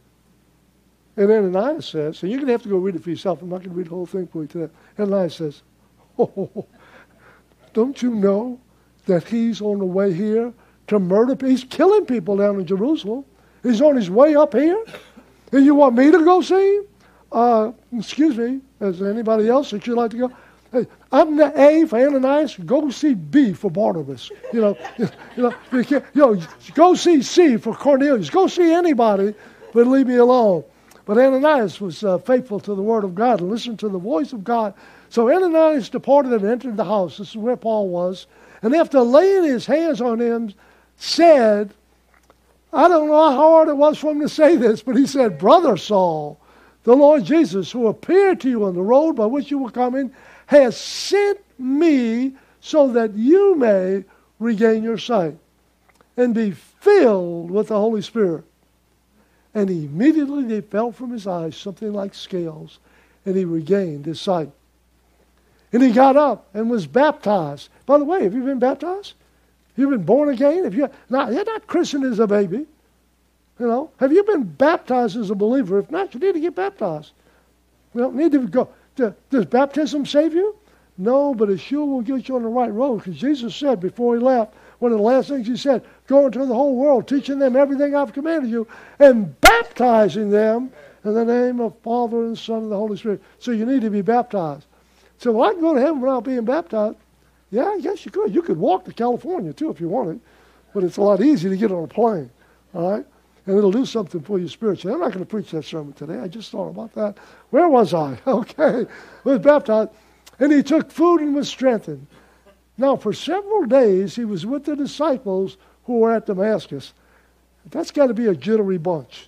And Ananias says, and you're going to have to go read it for yourself. I'm not going to read the whole thing for you today. Ananias says, oh, don't you know that he's on the way here to murder people? He's killing people down in Jerusalem. He's on his way up here. And you want me to go see him? Uh, excuse me, is there anybody else that you'd like to go? Hey, I'm the A for Ananias. Go see B for Barnabas. You know, you know, you, can't, you know, go see C for Cornelius. Go see anybody, but leave me alone. But Ananias was uh, faithful to the word of God and listened to the voice of God. So Ananias departed and entered the house. This is where Paul was. And after laying his hands on him, said, I don't know how hard it was for him to say this, but he said, Brother Saul, the Lord Jesus, who appeared to you on the road by which you were coming, has sent me so that you may regain your sight and be filled with the Holy Spirit. And immediately they fell from his eyes, something like scales, and he regained his sight. And he got up and was baptized. By the way, have you been baptized? You've been born again? If you now you're not christened as a baby. You know, have you been baptized as a believer? If not, you need to get baptized. We don't need to go. Does baptism save you? No, but it sure will get you on the right road. Because Jesus said before he left, one of the last things he said, go into the whole world, teaching them everything I've commanded you, and baptizing them in the name of Father and Son and the Holy Spirit. So you need to be baptized. So, well, I can go to heaven without being baptized. Yeah, I guess you could. You could walk to California, too, if you wanted. But it's a lot easier to get on a plane, all right? And it'll do something for you spiritually. I'm not going to preach that sermon today. I just thought about that. Where was I? Okay. I was baptized. And he took food and was strengthened. Now, for several days, he was with the disciples who were at Damascus. That's got to be a jittery bunch.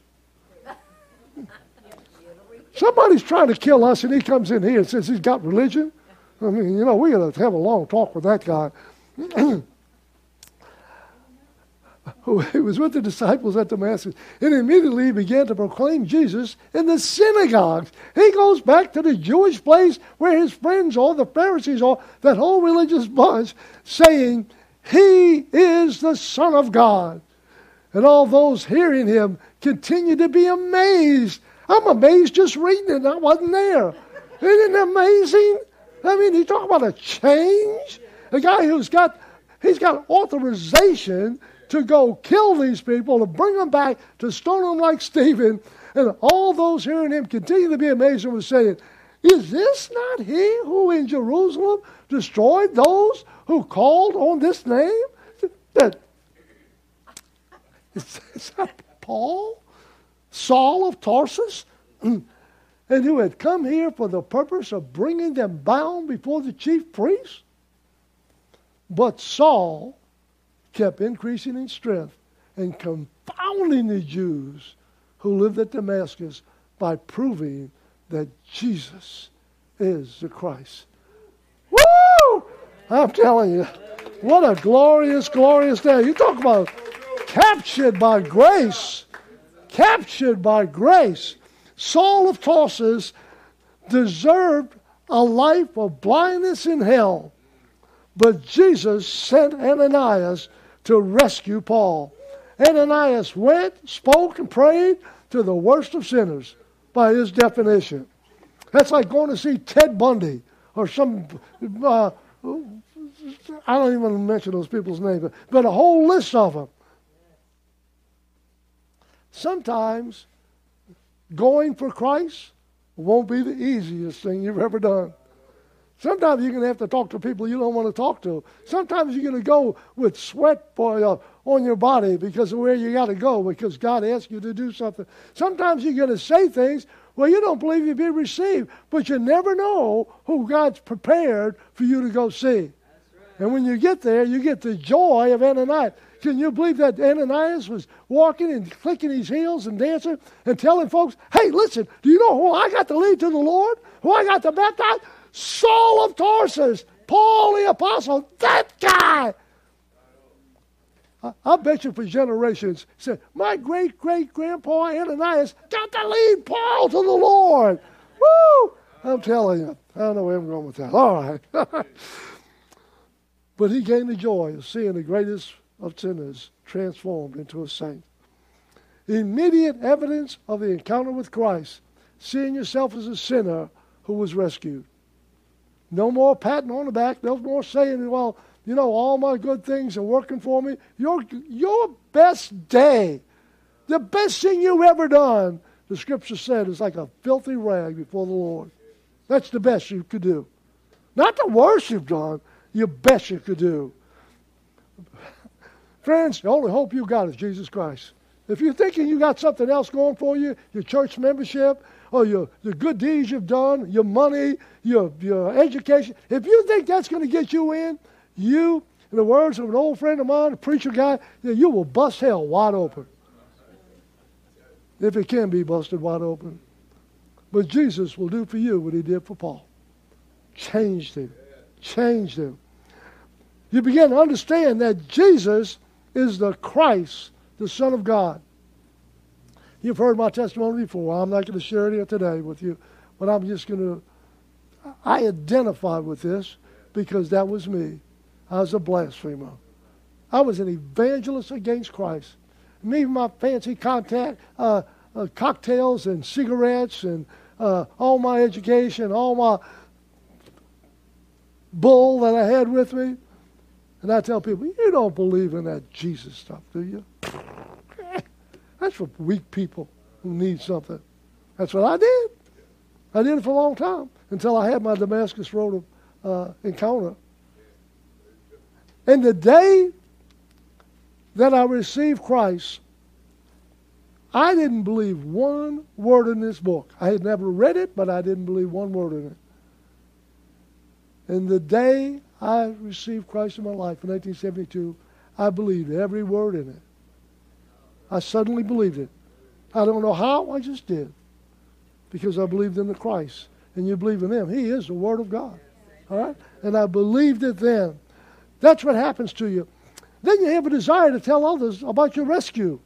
Somebody's trying to kill us, and he comes in here and says he's got religion. I mean, you know, we got to have a long talk with that guy. He was with the disciples at Damascus, and immediately he began to proclaim Jesus in the synagogues. He goes back to the Jewish place where his friends are, the Pharisees are, that whole religious bunch, saying, He is the Son of God. And all those hearing him continued to be amazed. I'm amazed just reading it. I wasn't there. Isn't it amazing? I mean, you talk about a change. A guy who's got, he's got authorization to go kill these people, to bring them back, to stone them like Stephen. And all those hearing him continue to be amazed and were saying, is this not he who in Jerusalem destroyed those who called on this name? That, is, is that Paul? Saul of Tarsus? And who had come here for the purpose of bringing them bound before the chief priests? But Saul kept increasing in strength and confounding the Jews who lived at Damascus by proving that Jesus is the Christ. Woo! I'm telling you, what a glorious, glorious day. You talk about captured by grace. Captured by grace. Saul of Tarsus deserved a life of blindness in hell. But Jesus sent Ananias to rescue Paul. Ananias went, spoke, and prayed to the worst of sinners by his definition. That's like going to see Ted Bundy or some, uh, I don't even want to mention those people's names, but a whole list of them. Sometimes going for Christ won't be the easiest thing you've ever done. Sometimes you're going to have to talk to people you don't want to talk to. Sometimes you're going to go with sweat for, uh, on your body because of where you got to go, because God asked you to do something. Sometimes you're going to say things where you don't believe you'll be received, but you never know who God's prepared for you to go see. And when you get there, you get the joy of Ananias. Can you believe that Ananias was walking and clicking his heels and dancing and telling folks, hey, listen, do you know who I got to lead to the Lord? Who I got to baptize? Saul of Tarsus, Paul the Apostle, that guy. I, I bet you for generations said, my great-great-grandpa Ananias got to lead Paul to the Lord. Woo! I'm telling you. I don't know where I'm going with that. All right. But he gained the joy of seeing the greatest of sinners transformed into a saint. Immediate evidence of the encounter with Christ, seeing yourself as a sinner who was rescued. No more patting on the back, no more saying, well, you know, all my good things are working for me. Your, your best day, the best thing you've ever done, the Scripture said, is like a filthy rag before the Lord. That's the best you could do. Not the worst you've done, your best you could do. Friends, the only hope you got is Jesus Christ. If you're thinking you got something else going for you, your church membership, or your the good deeds you've done, your money, your your education, if you think that's going to get you in, you, in the words of an old friend of mine, a preacher guy, you will bust hell wide open. If it can be busted wide open. But Jesus will do for you what he did for Paul. Changed him. Changed him. You begin to understand that Jesus is the Christ, the Son of God. You've heard my testimony before. I'm not going to share it here today with you, but I'm just going to, I identify with this because that was me. I was a blasphemer. I was an evangelist against Christ. Me and my fancy contact, uh, uh, cocktails and cigarettes and uh, all my education, all my bull that I had with me. And I tell people, you don't believe in that Jesus stuff, do you? That's for weak people who need something. That's what I did. I did it for a long time until I had my Damascus Road uh, encounter. And the day that I received Christ, I didn't believe one word in this book. I had never read it, but I didn't believe one word in it. And the day I received Christ in my life in nineteen seventy-two, I believed every word in it. I suddenly believed it. I don't know how, I just did. Because I believed in the Christ. And you believe in him. He is the Word of God. All right? And I believed it then. That's what happens to you. Then you have a desire to tell others about your rescue.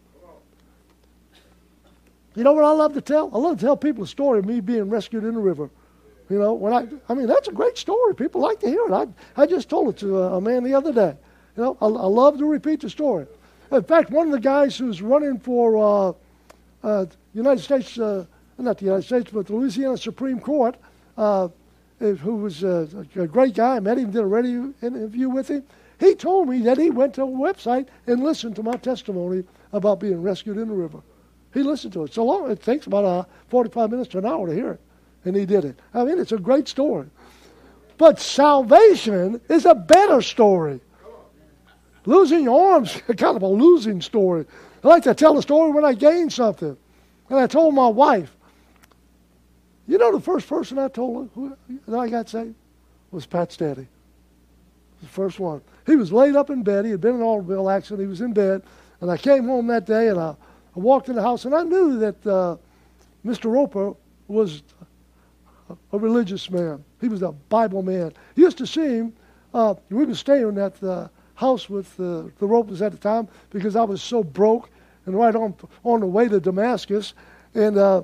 You know what I love to tell? I love to tell people a story of me being rescued in the river. You know, when I, I mean, that's a great story. People like to hear it. I, I just told it to a, a man the other day. You know, I, I love to repeat the story. In fact, one of the guys who's running for uh, uh, United States, uh, not the United States, but the Louisiana Supreme Court, uh, who was a, a great guy, I met him, did a radio interview with him. He told me that he went to a website and listened to my testimony about being rescued in the river. He listened to it. So long, it takes about uh, forty-five minutes to an hour to hear it. And he did it. I mean, it's a great story. But salvation is a better story. Losing your arms is kind of a losing story. I like to tell the story when I gained something. And I told my wife, you know the first person I told her who, that I got saved was Pat's daddy. The first one. He was laid up in bed. He had been in an automobile accident. He was in bed. And I came home that day and I, I walked in the house and I knew that uh, Mister Roper was a religious man. He was a Bible man. You used to see him. Uh, we were staying at the house with uh, the Ropers at the time because I was so broke and right on on the way to Damascus. And uh,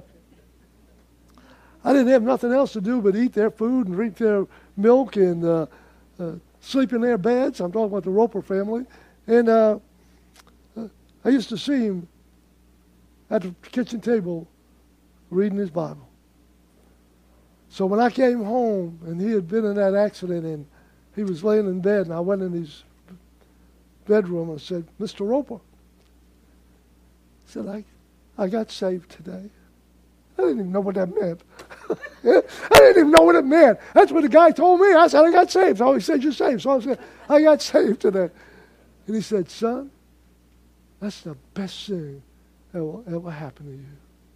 I didn't have nothing else to do but eat their food and drink their milk and uh, uh, sleep in their beds. I'm talking about the Roper family. And uh, I used to see him at the kitchen table reading his Bible. So when I came home and he had been in that accident and he was laying in bed and I went in his bedroom and said, Mister Roper, I said, I, I got saved today. I didn't even know what that meant. I didn't even know what it meant. That's what the guy told me. I said, I got saved. So he said, you're saved. So I said, I got saved today. And he said, son, that's the best thing that will ever happen to you.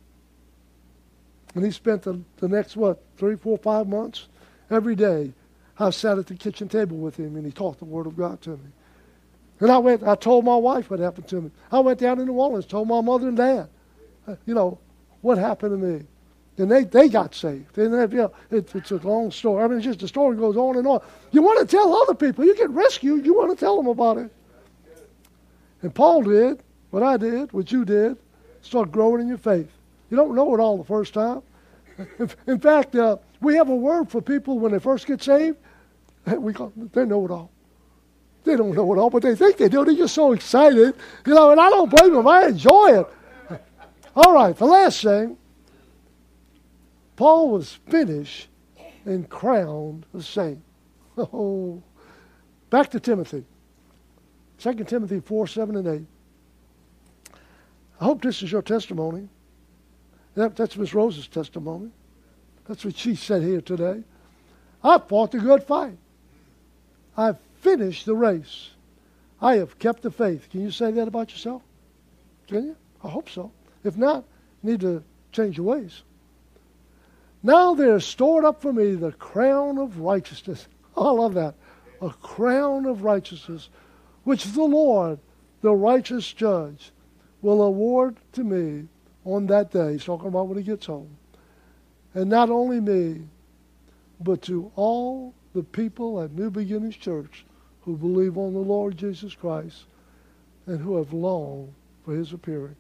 And he spent the, the next, what, three, four, five months, every day. I sat at the kitchen table with him, and he taught the Word of God to me. And I went, I told my wife what happened to me. I went down to New Orleans, told my mother and dad, uh, you know, what happened to me. And they, they got saved. And they, you know, it, it's a long story. I mean, it's just the story goes on and on. You want to tell other people. You get rescued. You want to tell them about it. And Paul did what I did, what you did. Start growing in your faith. You don't know it all the first time. In, in fact, uh, we have a word for people when they first get saved. We call, they know it all. They don't know it all, but they think they do. They're just so excited. You know, and I don't blame them. I enjoy it. All right, the last thing. Paul was finished and crowned a saint. Oh, back to Timothy. Second Timothy four, seven, and eight. I hope this is your testimony. That, that's Miss Rose's testimony. That's what she said here today. I fought the good fight. I've finished the race. I have kept the faith. Can you say that about yourself? Can you? I hope so. If not, you need to change your ways. Now there is stored up for me the crown of righteousness. Oh, I love that. A crown of righteousness, which the Lord, the righteous judge, will award to me on that day. He's talking about when he gets home. And not only me, but to all the people at New Beginnings Church who believe on the Lord Jesus Christ and who have longed for his appearing.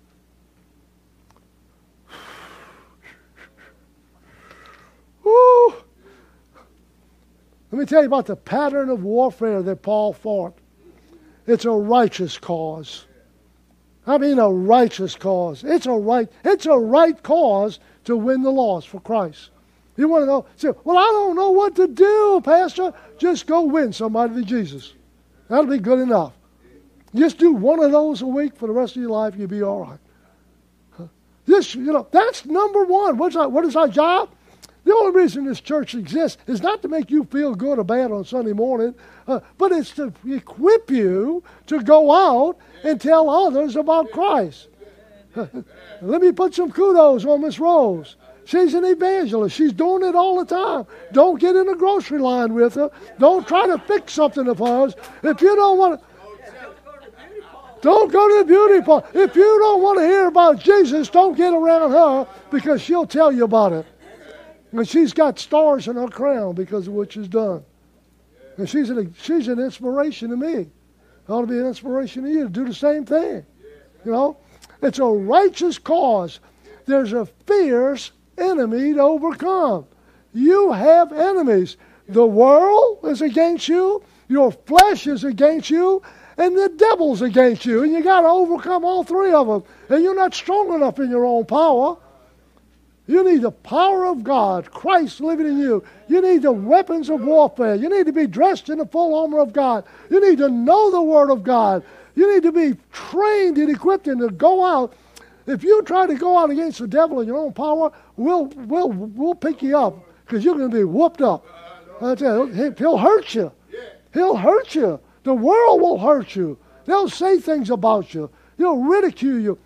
Woo! Let me tell you about the pattern of warfare that Paul fought. It's a righteous cause. I mean a righteous cause. It's a right, it's a right cause to win the lost for Christ. You want to know? Say, well, I don't know what to do, Pastor. Just go win somebody to Jesus. That'll be good enough. Just do one of those a week for the rest of your life, you'll be all right. This, you know, that's number one. What's our, what is our job? The only reason this church exists is not to make you feel good or bad on Sunday morning, uh, but it's to equip you to go out and tell others about Christ. Let me put some kudos on Miss Rose. She's an evangelist. She's doing it all the time. Don't get in a grocery line with her. Don't try to fix something of hers. If you don't want to, don't go to the beauty parlor. If you don't want to hear about Jesus, don't get around her because she'll tell you about it. And she's got stars in her crown because of what she's done. And she's an, she's an inspiration to me. It ought to be an inspiration to you to do the same thing. You know? It's a righteous cause. There's a fierce enemy to overcome. You have enemies. The world is against you. Your flesh is against you. And the devil's against you. And you got to overcome all three of them. And you're not strong enough in your own power. You need the power of God, Christ living in you. You need the weapons of warfare. You need to be dressed in the full armor of God. You need to know the Word of God. You need to be trained and equipped and to go out. If you try to go out against the devil in your own power, we'll we'll we'll pick you up because you're going to be whooped up. I tell you, he'll hurt you. He'll hurt you. The world will hurt you. They'll say things about you. They'll ridicule you.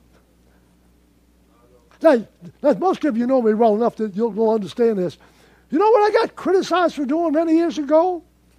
Now, now, most of you know me well enough that you'll, you'll understand this. You know what I got criticized for doing many years ago?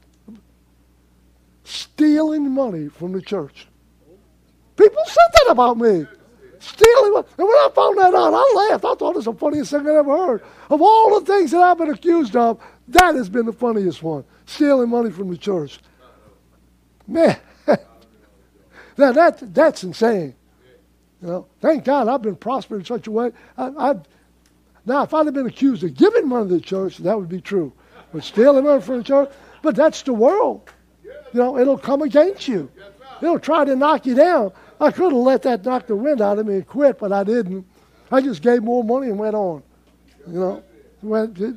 Stealing money from the church. People said that about me. Stealing money. And when I found that out, I laughed. I thought it was the funniest thing I ever heard. Of all the things that I've been accused of, that has been the funniest one. Stealing money from the church. Man, now that, that's insane. You know, thank God I've been prospered in such a way. I, I've, now, if I'd have been accused of giving money to the church, that would be true. But stealing money from the church, but that's the world. You know, it'll come against you. It'll try to knock you down. I could have let that knock the wind out of me and quit, but I didn't. I just gave more money and went on. You know, went. It,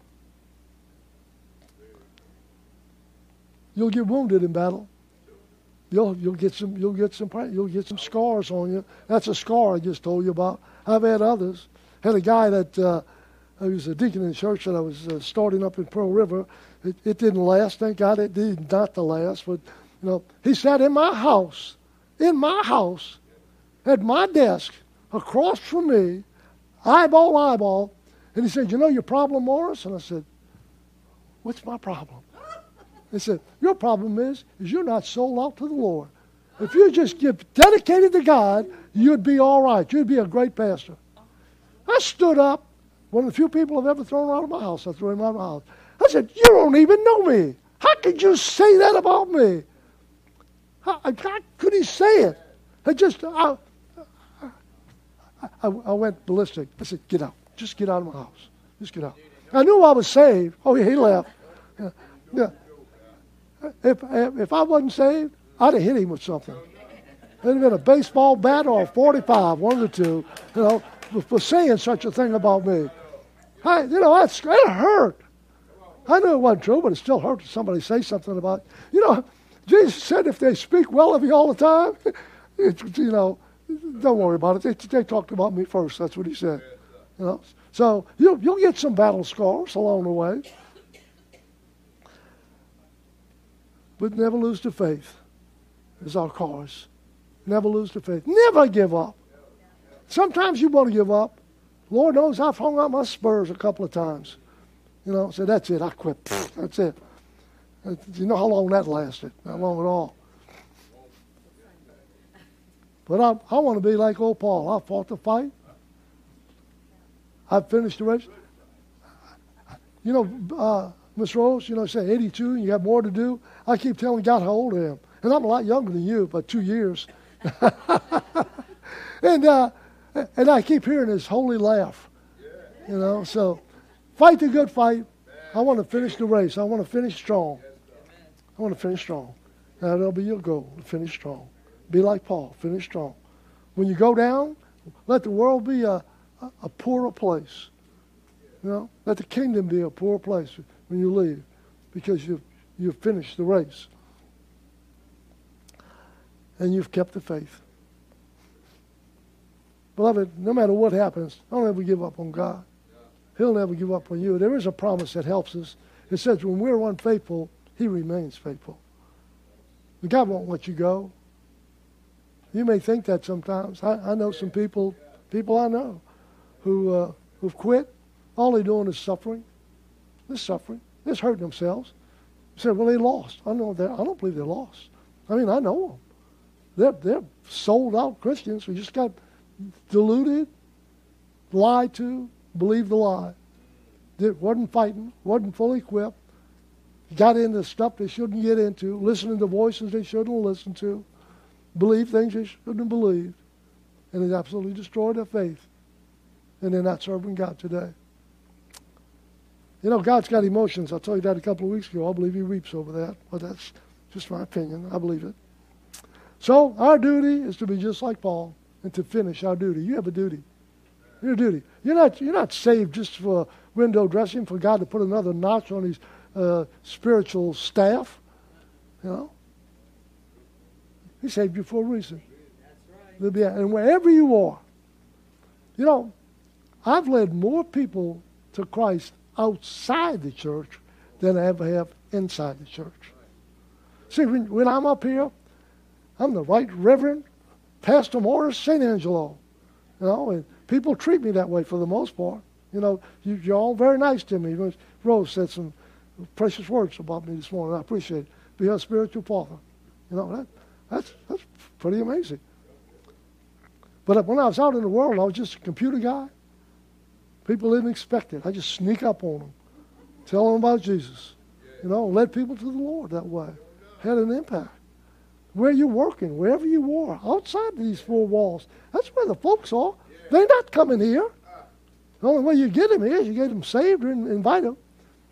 you'll get wounded in battle. You'll you'll get some you'll get some you'll get some scars on you. That's a scar I just told you about. I've had others. Had a guy that uh, he was a deacon in the church that I was uh, starting up in Pearl River. It, it didn't last. Thank God it did not to last. But you know, he sat in my house, in my house, at my desk, across from me, eyeball eyeball, and he said, "You know your problem, Morris?" And I said, what's my problem? They said, your problem is, is you're not sold out to the Lord. If you just get dedicated to God, you'd be all right. You'd be a great pastor. I stood up. One of the few people I've ever thrown out of my house, I threw him out of my house. I said, you don't even know me. How could you say that about me? How, how could he say it? I just, I, I, I went ballistic. I said, get out. Just get out of my house. Just get out. I knew I was saved. Oh, yeah, he left. Yeah. yeah. If, if I wasn't saved, I'd have hit him with something. It'd have been a baseball bat or a forty-five, one of the two, you know, for, for saying such a thing about me. I, you know, that's, it hurt. I knew it wasn't true, but it still hurt if somebody say something about, you know, Jesus said if they speak well of you all the time, it, you know, don't worry about it. They, they talked about me first. That's what he said. You know, so you'll, you'll get some battle scars along the way. But never lose the faith is our cause. Never lose the faith. Never give up. Sometimes you want to give up. Lord knows I've hung out my spurs a couple of times. You know, said, that's it, I quit. That's it. You know how long that lasted? Not long at all. But I, I want to be like old Paul. I fought the fight. I've finished the race. You know, uh, Miss Rose, you know, say eighty-two, and you got more to do. I keep telling God how old I am. And I'm a lot younger than you, by two years. and uh, and I keep hearing this holy laugh. You know, so fight the good fight. I want to finish the race. I want to finish strong. I want to finish strong. Now, that'll be your goal, to finish strong. Be like Paul, finish strong. When you go down, let the world be a, a, a poorer place. You know, let the kingdom be a poorer place when you leave, because you've, you've finished the race. And you've kept the faith. Beloved, no matter what happens, don't ever give up on God. He'll never give up on you. There is a promise that helps us. It says when we're unfaithful, he remains faithful. God won't let you go. You may think that sometimes. I, I know some people, people I know, who uh, who've quit. All they're doing is suffering. They're suffering. They're hurting themselves. You say, well, they lost. I know that. I don't believe they lost. I mean, I know them. They're, they're sold out Christians who just got deluded, lied to, believed the lie. They wasn't fighting, wasn't fully equipped, got into stuff they shouldn't get into, listening to voices they shouldn't listen to, believed things they shouldn't have believed, and it absolutely destroyed their faith. And they're not serving God today. You know, God's got emotions. I told you that a couple of weeks ago. I believe he weeps over that, but that's just my opinion. I believe it. So our duty is to be just like Paul and to finish our duty. You have a duty. Your duty. You're not, you're not saved just for window dressing, for God to put another notch on his uh, spiritual staff. You know? He saved you for a reason. That's right. And wherever you are, you know, I've led more people to Christ outside the church than I ever have inside the church. See, when, when I'm up here, I'm the Right Reverend Pastor Morris Saint Angelo. You know, and people treat me that way for the most part. You know, you, you're all very nice to me. Rose said some precious words about me this morning. I appreciate it. Be her spiritual father. You know, that, that's, that's pretty amazing. But when I was out in the world, I was just a computer guy. People didn't expect it. I just sneak up on them, tell them about Jesus. You know, led people to the Lord that way. Had an impact. Where you're working, wherever you are, outside these four walls, that's where the folks are. They're not coming here. The only way you get them here is you get them saved and invite them.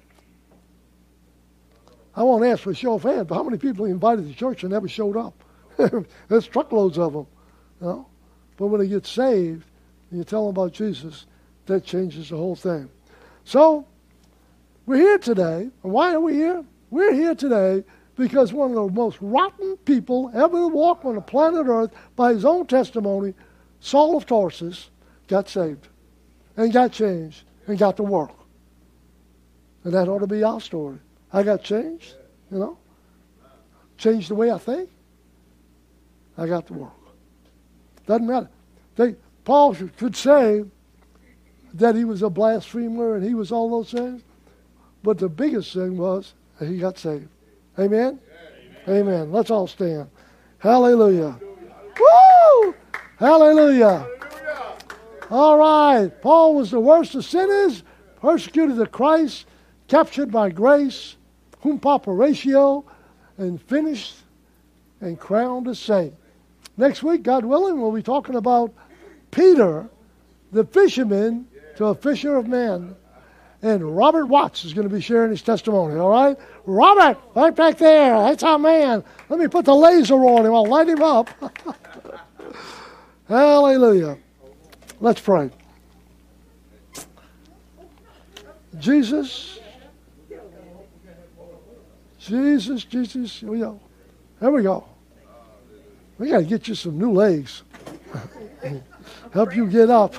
I won't ask for a show of hands, but how many people he invited to church and never showed up? There's truckloads of them. You know? But when they get saved and you tell them about Jesus, that changes the whole thing. So, we're here today. And why are we here? We're here today because one of the most rotten people ever to walk on the planet Earth, by his own testimony, Saul of Tarsus, got saved and got changed and got to work. And that ought to be our story. I got changed, you know, changed the way I think. I got to work. Doesn't matter. They, Paul could say that he was a blasphemer and he was all those things. But the biggest thing was that he got saved. Amen? Amen. Amen. Let's all stand. Hallelujah. Woo! Hallelujah. All right. Paul was the worst of sinners, persecuted of Christ, captured by grace, whom Papa Ratio, and finished and crowned a saint. Next week, God willing, we'll be talking about Peter, the fisherman, to a fisher of men. And Robert Watts is going to be sharing his testimony, all right? Robert, right back there. That's our man. Let me put the laser on him. I'll light him up. Hallelujah. Let's pray. Jesus. Jesus, Jesus. Here we go. There we go. We got to get you some new legs. Help you get up.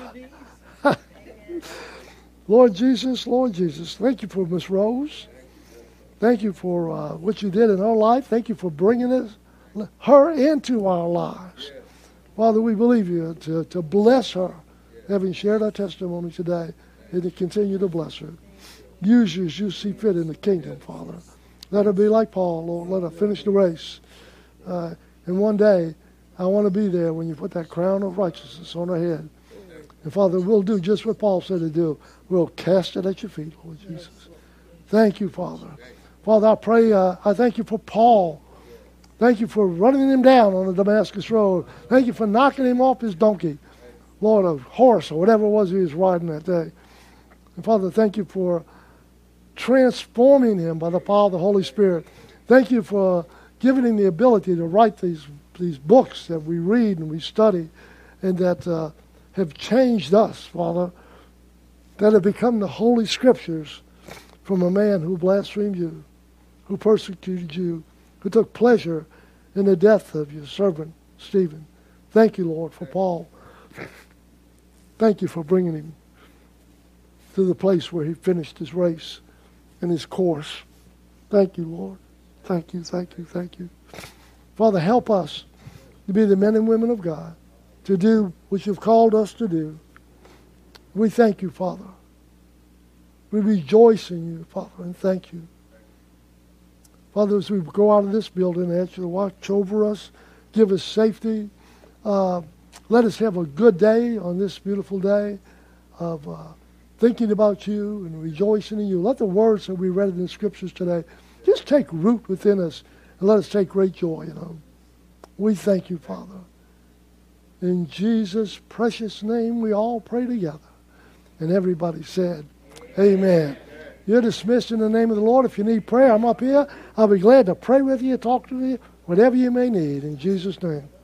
Lord Jesus, Lord Jesus, thank you for Miss Rose. Thank you for uh, what you did in her life. Thank you for bringing us, her into our lives. Father, we believe you to, to bless her, having shared our testimony today, and to continue to bless her. Use her as you see fit in the kingdom, Father. Let her be like Paul, Lord. Let her finish the race. Uh, and one day, I want to be there when you put that crown of righteousness on her head. And Father, we'll do just what Paul said to do. We'll cast it at your feet, Lord Jesus. Thank you, Father. Father, I pray, uh, I thank you for Paul. Thank you for running him down on the Damascus Road. Thank you for knocking him off his donkey, Lord, a horse or whatever it was he was riding that day. And Father, thank you for transforming him by the power of the Holy Spirit. Thank you for giving him the ability to write these, these books that we read and we study and that uh, have changed us, Father, that have become the Holy Scriptures from a man who blasphemed you, who persecuted you, who took pleasure in the death of your servant, Stephen. Thank you, Lord, for Paul. Thank you for bringing him to the place where he finished his race and his course. Thank you, Lord. Thank you, thank you, thank you. Father, help us to be the men and women of God, to do what you've called us to do. We thank you, Father. We rejoice in you, Father, and thank you. Father, as we go out of this building, I ask you to watch over us, give us safety. Uh, let us have a good day on this beautiful day of uh, thinking about you and rejoicing in you. Let the words that we read in the Scriptures today just take root within us and let us take great joy in them. We thank you, Father. In Jesus' precious name, we all pray together. And everybody said, Amen. You're dismissed in the name of the Lord. If you need prayer, I'm up here. I'll be glad to pray with you, talk to you, whatever you may need. In Jesus' name.